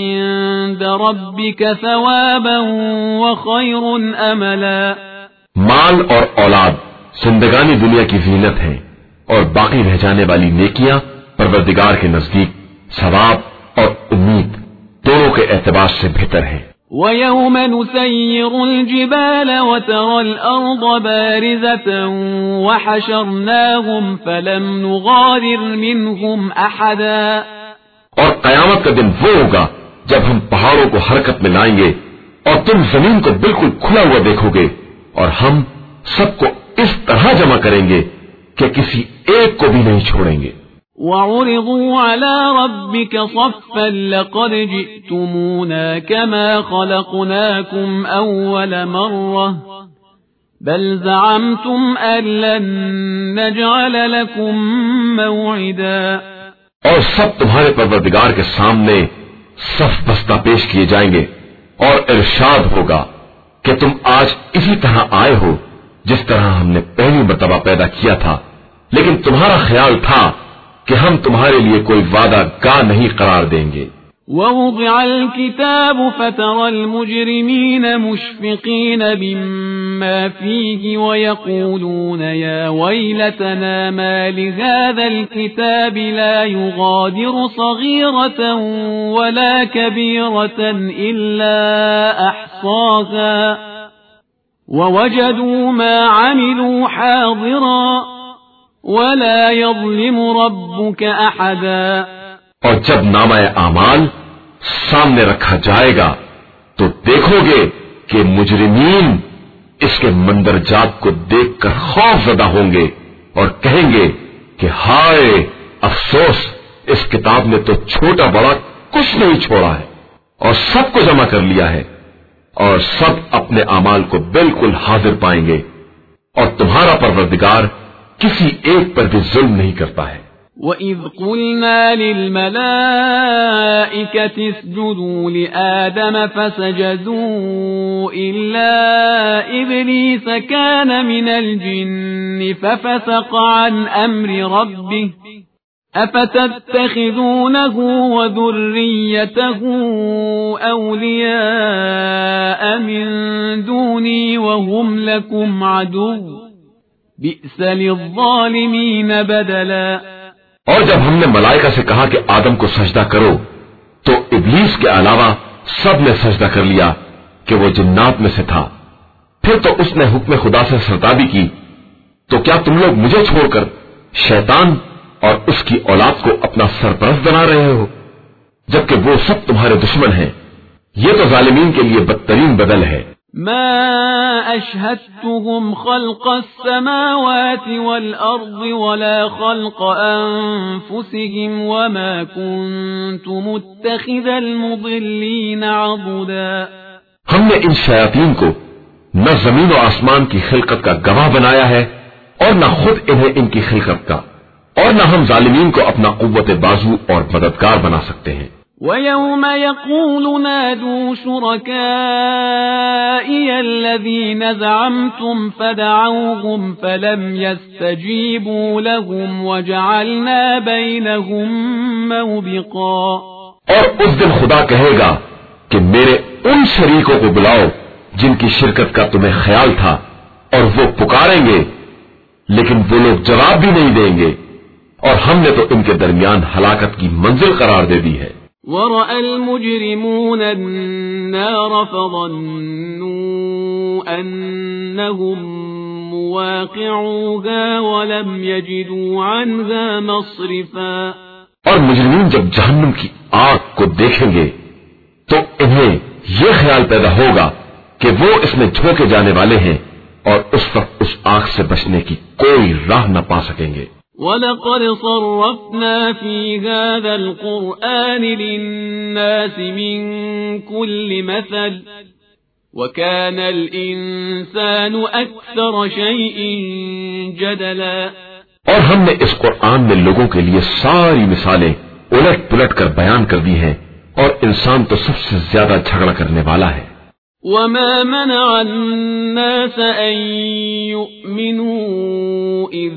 عند ربك ثوابا وخير أملا. مال اور اولاد زندگانی دنیا کی زینت ہے، اور باقی رہ جانے والی نیکیاں پروردگار کے نزدیک ثواب اور امید دونوں کے اعتبار سے بہتر ہیں. وَيَوْمَ نُسَيِّرُ الْجِبَالَ وَتَرَى الْأَرْضَ بَارِزَةً وَحَشَرْنَاهُمْ فَلَمْ نُغَادِرْ مِنْهُمْ أَحَدًا. اور قیامت کا دن وہ ہوگا جب ہم پہاڑوں کو حرکت میں لائیں گے اور تم زمین کو بالکل کھلا ہوا دیکھو گے، اور ہم سب کو اس طرح جمع کریں گے کہ کسی ایک کو بھی نہیں چھوڑیں گے. وَعُرِضُوا عَلَى رَبِّكَ صَفًّا لَقَدْ جِئْتُمُونَا كَمَا خَلَقْنَاكُمْ أَوَّلَ مَرَّةٍ بَلْ زَعَمْتُمْ أَن لَّن نَّجْعَلَ لَكُم مَّوْعِدًا. اور سب تمہارے پروردگار کے سامنے صف بستہ پیش کیے جائیں گے، اور ارشاد ہوگا کہ تم آج اسی طرح آئے ہو جس طرح ہم نے پہلی مرتبہ پیدا کیا تھا، لیکن تمہارا خیال تھا کہ ہم تمہارے لیے کوئی وعدہ گاہ نہیں قرار دیں گے. وَوُضِعَ الْكِتَابُ فَتَرَى الْمُجْرِمِينَ مُشْفِقِينَ مِمَّا فِيهِ وَيَقُولُونَ يَا وَيْلَتَنَا مَا لِهَذَا الْكِتَابِ لَا يُغَادِرُ صَغِيرَةً وَلَا كَبِيرَةً إِلَّا أَحْصَاهَا وَوَجَدُوا مَا عَمِلُوا حَاضِرًا وَلَا يَظْلِمُ رَبُّكَ أَحَدًا. اور جب نامہ اعمال سامنے رکھا جائے گا تو دیکھو گے کہ مجرمین اس کے مندرجات کو دیکھ کر خوف زدہ ہوں گے اور کہیں گے کہ ہائے افسوس، اس کتاب نے تو چھوٹا بڑا کچھ نہیں چھوڑا ہے، اور سب کو جمع کر لیا ہے، اور سب اپنے اعمال کو بالکل حاضر پائیں گے، اور تمہارا پروردگار کسی ایک پر بھی ظلم نہیں کرتا ہے. وَإِذْ قُلْنَا لِلْمَلَائِكَةِ اسْجُدُوا لِآدَمَ فَسَجَدُوا إِلَّا إِبْلِيسَ كَانَ مِنَ الْجِنِّ فَفَسَقَ عَنْ أَمْرِ رَبِّهِ أَفَتَتَّخِذُونَهُ وَذُرِّيَّتَهُ أَوْلِيَاءَ مِن دُونِي وَهُمْ لَكُمْ عَدُوٌّ بِئْسَ لِلظَّالِمِينَ بَدَلًا۔ اور جب ہم نے ملائکہ سے کہا کہ آدم کو سجدہ کرو تو ابلیس کے علاوہ سب نے سجدہ کر لیا کہ وہ جنات میں سے تھا۔ پھر تو اس نے حکم خدا سے سرتابی کی، تو کیا تم لوگ مجھے چھوڑ کر شیطان اور اس کی اولاد کو اپنا سرپرست بنا رہے ہو، جبکہ وہ سب تمہارے دشمن ہیں؟ یہ تو ظالمین کے لیے بدترین بدل ہے۔ ما أشهدتهم خلق السماوات والأرض ولا خلق أنفسهم وما كنت متخذ المضلين عضدا۔ ہم نے ان شیاطین کو نہ زمین و آسمان کی خلقت کا گواہ بنایا ہے اور نہ خود انہیں ان کی خلقت کا، اور نہ ہم ظالمین کو اپنا قوت بازو اور مددگار بنا سکتے ہیں۔ وَيَوْمَ يَقُولُ نَادُوا شُرَكَائِيَ الَّذِينَ زَعَمْتُمْ فَدَعَوْهُمْ فَلَمْ يَسْتَجِيبُوا لَهُمْ وَجَعَلْنَا بَيْنَهُمْ مَوْبِقًا۔ اور اس دن خدا کہے گا کہ میرے ان شریکوں کو بلاؤ جن کی شرکت کا تمہیں خیال تھا، اور وہ پکاریں گے لیکن وہ لوگ جواب بھی نہیں دیں گے، اور ہم نے تو ان کے درمیان ہلاکت کی منزل قرار دے دی ہے۔ وَرَأَى الْمُجْرِمُونَ النَّارَ فَظَنُّوا أَنَّهُمْ مُوَاقِعُوهَا وَلَمْ يَجِدُوا عَنْهَا مَصْرِفًا۔ اور مجرمین جب جہنم کی آگ کو دیکھیں گے تو انہیں یہ خیال پیدا ہوگا کہ وہ اس میں جھونکے جانے والے ہیں، اور اس وقت اس آگ سے بچنے کی کوئی راہ نہ پا سکیں گے۔ وَلَقَدْ صَرَّفْنَا فِي هَذَا الْقُرْآنِ لِلنَّاسِ مِنْ كُلِّ مَثَلٍ وَكَانَ الْإِنسَانُ أَكْثَرَ شَيْءٍ جَدَلًا۔ اور ہم نے اس قرآن میں لوگوں کے لیے ساری مثالیں الٹ پلٹ کر بیان کر دی ہیں، اور انسان تو سب سے زیادہ جھگڑا کرنے والا ہے۔ وَمَا مَنَعَ النَّاسَ أَن يُؤْمِنُوا إِذْ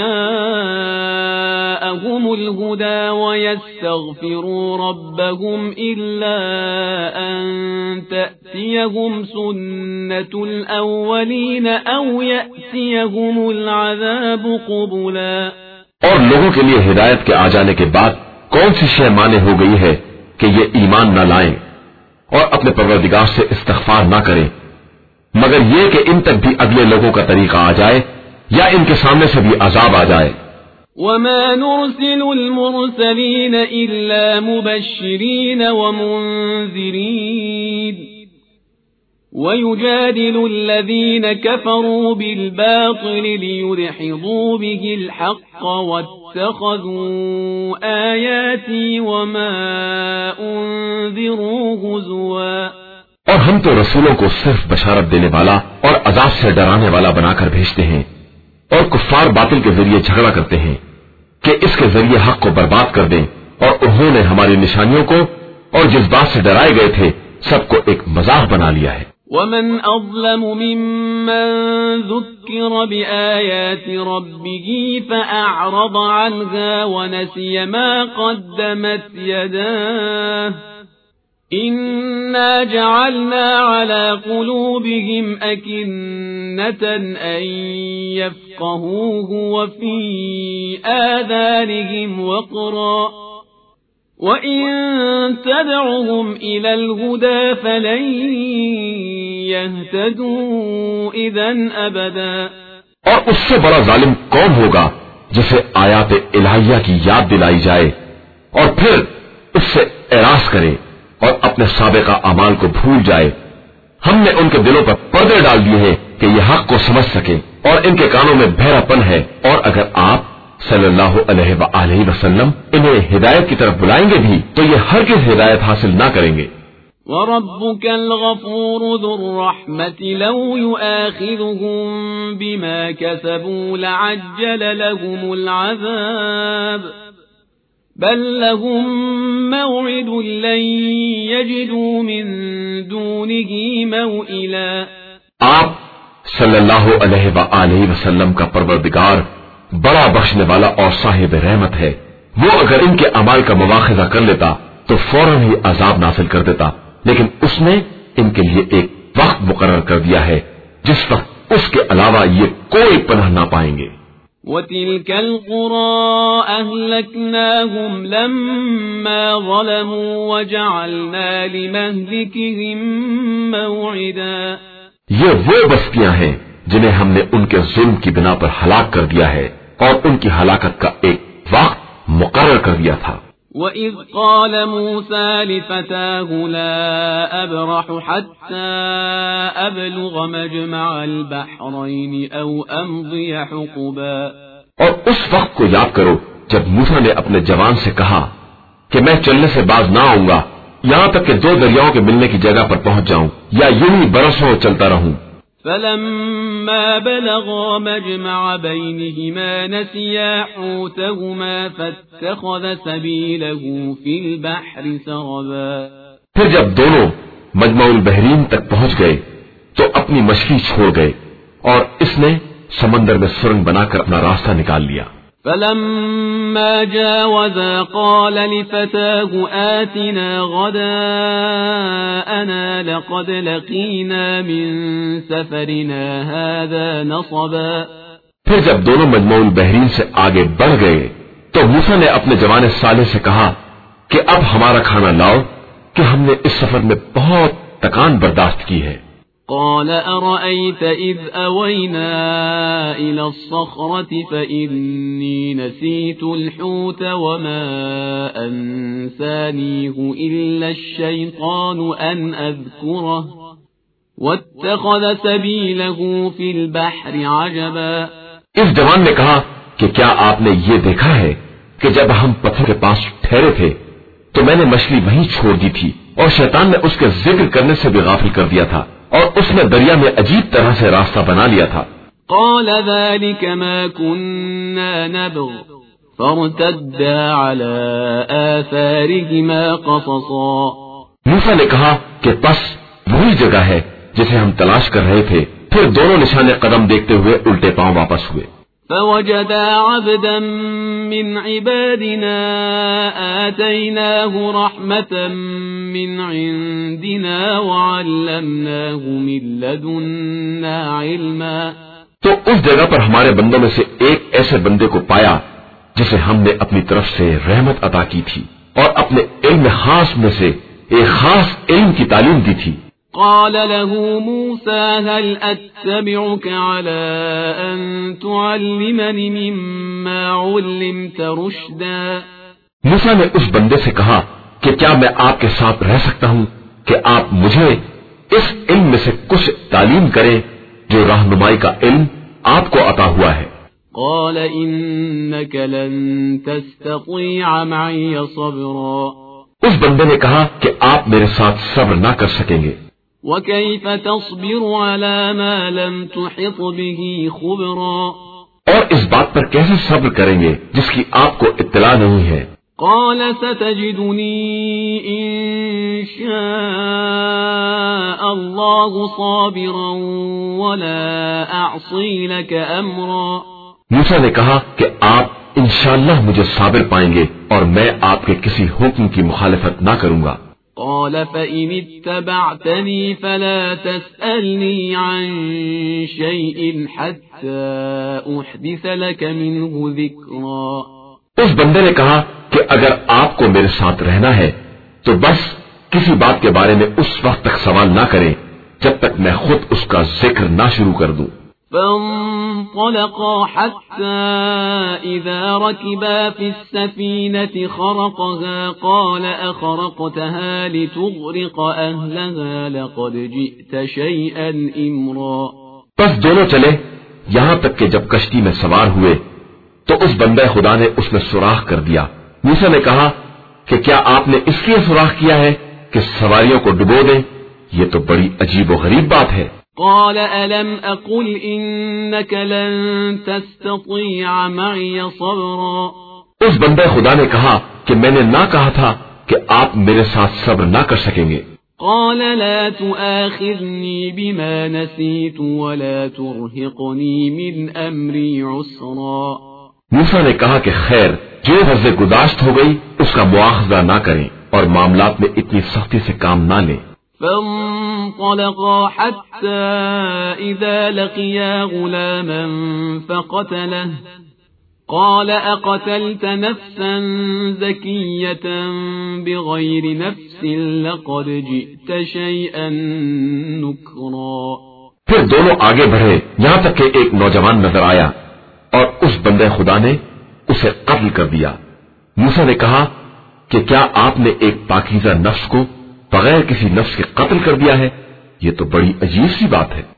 جَاءَهُمُ الْهُدَى وَيَسْتَغْفِرُوا رَبَّهُمْ إِلَّا أَن تَأْتِيَهُمْ سُنَّةُ الْأَوَّلِينَ أَوْ يَأْتِيَهُمُ الْعَذَابُ قُبُلًا۔ اور لوگوں کے لیے ہدایت کے آ جانے کے بعد کون سی شے مانے ہو گئی ہے کہ یہ ایمان نہ لائیں اور اپنے پروردگار سے استغفار نہ کریں، مگر یہ کہ ان تک بھی اگلے لوگوں کا طریقہ آ جائے یا ان کے سامنے سے بھی عذاب آ جائے۔ وَمَا نُرْسِلُ الْمُرْسَلِينَ إِلَّا مُبَشِّرِينَ وَمُنذِرِينَ وَيُجَادِلُ الَّذِينَ كَفَرُوا بِالْبَاطِلِ لِيُدْحِضُوا بِهِ الْحَقَّ وَاتَّخَذُوا آيَاتِي وَمَا أُنذِرُوا هُزُوًا۔ اور ہم تو رسولوں کو صرف بشارت دینے والا اور عذاب سے ڈرانے والا بنا کر بھیجتے ہیں، اور کفار باطل کے ذریعے جھگڑا کرتے ہیں کہ اس کے ذریعے حق کو برباد کر دیں، اور انہوں نے ہماری نشانیوں کو اور جس بات سے ڈرائے گئے تھے سب کو ایک مذاق بنا لیا ہے۔ وَمَنْ أَظْلَمُ مِمَّنْ ذُكِّرَ بِآيَاتِ رَبِّهِ فَأَعْرَضَ عَنْهَا وَنَسِيَ مَا قَدَّمَتْ يَدَاهُ إِنَّا جَعَلْنَا عَلَى قُلُوبِهِمْ أَكِنَّةً أَن يَفْقَهُوهُ وَفِي آذَانِهِمْ وَقْرًا وَإِن تَدْعُهُمْ إِلَى الْهُدَى فَلَن يَهْتَدُوا إِذًا أَبَدًا۔ اور اس سے بڑا ظالم کون ہوگا جسے آیات الہیہ کی یاد دلائی جائے اور پھر اس سے اعراض کرے اور اپنے سابقہ اعمال کو بھول جائے۔ ہم نے ان کے دلوں پر پردے ڈال دیے ہیں کہ یہ حق کو سمجھ سکیں، اور ان کے کانوں میں بہرا پن ہے، اور اگر آپ صلی اللہ علیہ وآلہ وسلم انہیں ہدایت کی طرف بلائیں گے بھی تو یہ ہرگز ہدایت حاصل نہ کریں گے۔ وَرَبُّكَ الْغَفُورُ ذُو الرَّحْمَةِ لَوْ يُؤَاخِذُهُم بِمَا كَسَبُوا لَعَجَّلَ لَهُمُ الْعَذَابَ بل لهم موعد لن يجدوا من دونه موئلا۔ آپ صلی اللہ علیہ وآلہ وسلم کا پروردگار بڑا بخشنے والا اور صاحب رحمت ہے، وہ اگر ان کے اعمال کا مواخذہ کر لیتا تو فوراً ہی عذاب نازل کر دیتا، لیکن اس نے ان کے لیے ایک وقت مقرر کر دیا ہے جس وقت اس کے علاوہ یہ کوئی پناہ نہ پائیں گے۔ وَتِلْكَ الْقُرَىٰ أَهْلَكْنَاهُمْ لَمَّا ظَلَمُوا وَجَعَلْنَا لِمَهْلِكِهِم مَّوْعِدًا۔ یہ وہ بستیاں ہیں جنہیں ہم نے ان کے ظلم کی بنا پر ہلاک کر دیا ہے اور ان کی ہلاکت کا ایک وقت مقرر کر دیا تھا۔ وَإِذْ قَالَ مُوسَىٰ لِفَتَاهُ لَا أَبْرَحُ حَتَّىٰ أَبْلُغَ مَجْمَعَ الْبَحْرَيْنِ أَوْ أَمْضِيَ حُقُبًا۔ اور اس وقت کو یاد کرو جب موسیٰ نے اپنے جوان سے کہا کہ میں چلنے سے باز نہ آؤں گا یہاں تک کہ دو دریاؤں کے ملنے کی جگہ پر پہنچ جاؤں یا یوں ہی برسوں چلتا رہوں۔ فَلَمَّا بَلَغَا مَجْمَعَ بَيْنِهِمَا نَسِيَا حُوتَهُمَا فَاتَّخَذَ سَبِيلَهُ فِي الْبَحْرِ سَرَبًا۔ پھر جب دونوں مجمع البحرین تک پہنچ گئے تو اپنی مچھلی چھوڑ گئے اور اس نے سمندر میں سرنگ بنا کر اپنا راستہ نکال لیا۔ فَلَمَّا جَاوَزَا قَالَ لِفَتَاهُ آتِنَا غَدَاءَنَا لَقَدْ لَقِينَا مِن سَفَرِنَا هَٰذَا نَصَبًا۔ پھر جب دونوں مجمع البحرین سے آگے بڑھ گئے تو موسیٰ نے اپنے جوان صالح سے کہا کہ اب ہمارا کھانا لاؤ کہ ہم نے اس سفر میں بہت تکان برداشت کی ہے۔ قال أرأيت إذ أوينا إلى الصخرة فإني نسيت الحوت وما أنسانيه إلا الشيطان أن أذكره واتخذ سبيله في البحر عجبا۔ اس جوان نے کہا کہ کیا آپ نے یہ دیکھا ہے کہ جب ہم پتھر کے پاس ٹھہرے تھے تو میں نے مچھلی وہیں چھوڑ دی تھی اور شیطان نے اس کے ذکر کرنے سے بھی غافل کر دیا تھا اور اس نے دریا میں عجیب طرح سے راستہ بنا لیا تھا۔ قال ذلك ما كنا نبغ فارتدا على آثارهما قصصا۔ موسیٰ نے کہا کہ بس وہی جگہ ہے جسے ہم تلاش کر رہے تھے۔ پھر دونوں نشان قدم دیکھتے ہوئے الٹے پاؤں واپس ہوئے۔ فوجدا عبدا من عبادنا آتيناه رحمة من عندنا وعلمناه من لدنا علما۔ تو اس جگہ پر ہمارے بندوں میں سے ایک ایسے بندے کو پایا جسے ہم نے اپنی طرف سے رحمت عطا کی تھی اور اپنے علم خاص میں سے ایک خاص علم کی تعلیم دی تھی۔ قال له موسى هل أتبعك على أن تعلمني مما علمت رشدا۔ موسیٰ نے اس بندے سے کہا کہ کیا میں آپ کے ساتھ رہ سکتا ہوں کہ آپ مجھے اس علم میں سے کچھ تعلیم کریں جو رہنمائی کا علم آپ کو عطا ہوا ہے۔ قال إنك لن تستطيع معي صبرا۔ اس بندے نے کہا کہ آپ میرے ساتھ صبر نہ کر سکیں گے۔ وكيف تصبر على ما لم تحط به خبرا۔ اور اس بات پر کیسے صبر کریں گے جس کی آپ کو اطلاع نہیں ہے۔ قال ستجدني إن شاء الله صابرا ولا أعصي لك أمرا۔ موسیٰ نے کہا کہ آپ انشاءاللہ مجھے صابر پائیں گے اور میں آپ کے کسی حکم کی مخالفت نہ کروں گا۔ قال فإن اتبعتني فلا تسألني عن شيء حتى أحدث لك منه ذكرا۔ اس بندے نے کہا کہ اگر آپ کو میرے ساتھ رہنا ہے تو بس کسی بات کے بارے میں اس وقت تک سوال نہ کریں جب تک میں خود اس کا ذکر نہ شروع کر دوں۔ فانطلقا حتى إذا ركبا في السفينة خرقها قال أخرقتها لتغرق أهلها لقد جئت شيئا إمرا۔ بس دونوں چلے یہاں تک کہ جب کشتی میں سوار ہوئے تو اس بندے خدا نے اس میں سوراخ کر دیا۔ موسیٰ نے کہا کہ کیا آپ نے اس لیے سوراخ کیا ہے کہ سواریوں کو ڈبو دیں؟ یہ تو بڑی عجیب و غریب بات ہے۔ قال ألم أقل إنك لن تستطيع معي صبرا۔ اس بندے خدا نے کہا کہ کہ میں نے نہ کہا تھا کہ آپ میرے ساتھ صبر نہ کر سکیں گے؟ قال لا تؤاخذني بما نسيت ولا ترهقني من أمري عسرا. موسیٰ نے کہا کہ خیر، جو حد گزشت ہو گئی اس کا مواخذہ نہ کریں اور معاملات میں اتنی سختی سے کام نہ لیں. فانطلقا حتى إذا لقيا غلاما فقتله قال أقتلت نفسا زكية بغير نفس لقد جئت شيئا نكرا. پھر دونوں آگے بڑھے یہاں تک کہ ایک نوجوان نظر آیا اور اس بندے خدا نے اسے قتل کر دیا. موسیٰ نے کہا کہ کیا آپ نے ایک پاکیزہ نفس کو بغیر کسی نفس کے قتل کر دیا ہے؟ یہ تو بڑی عجیب سی بات ہے.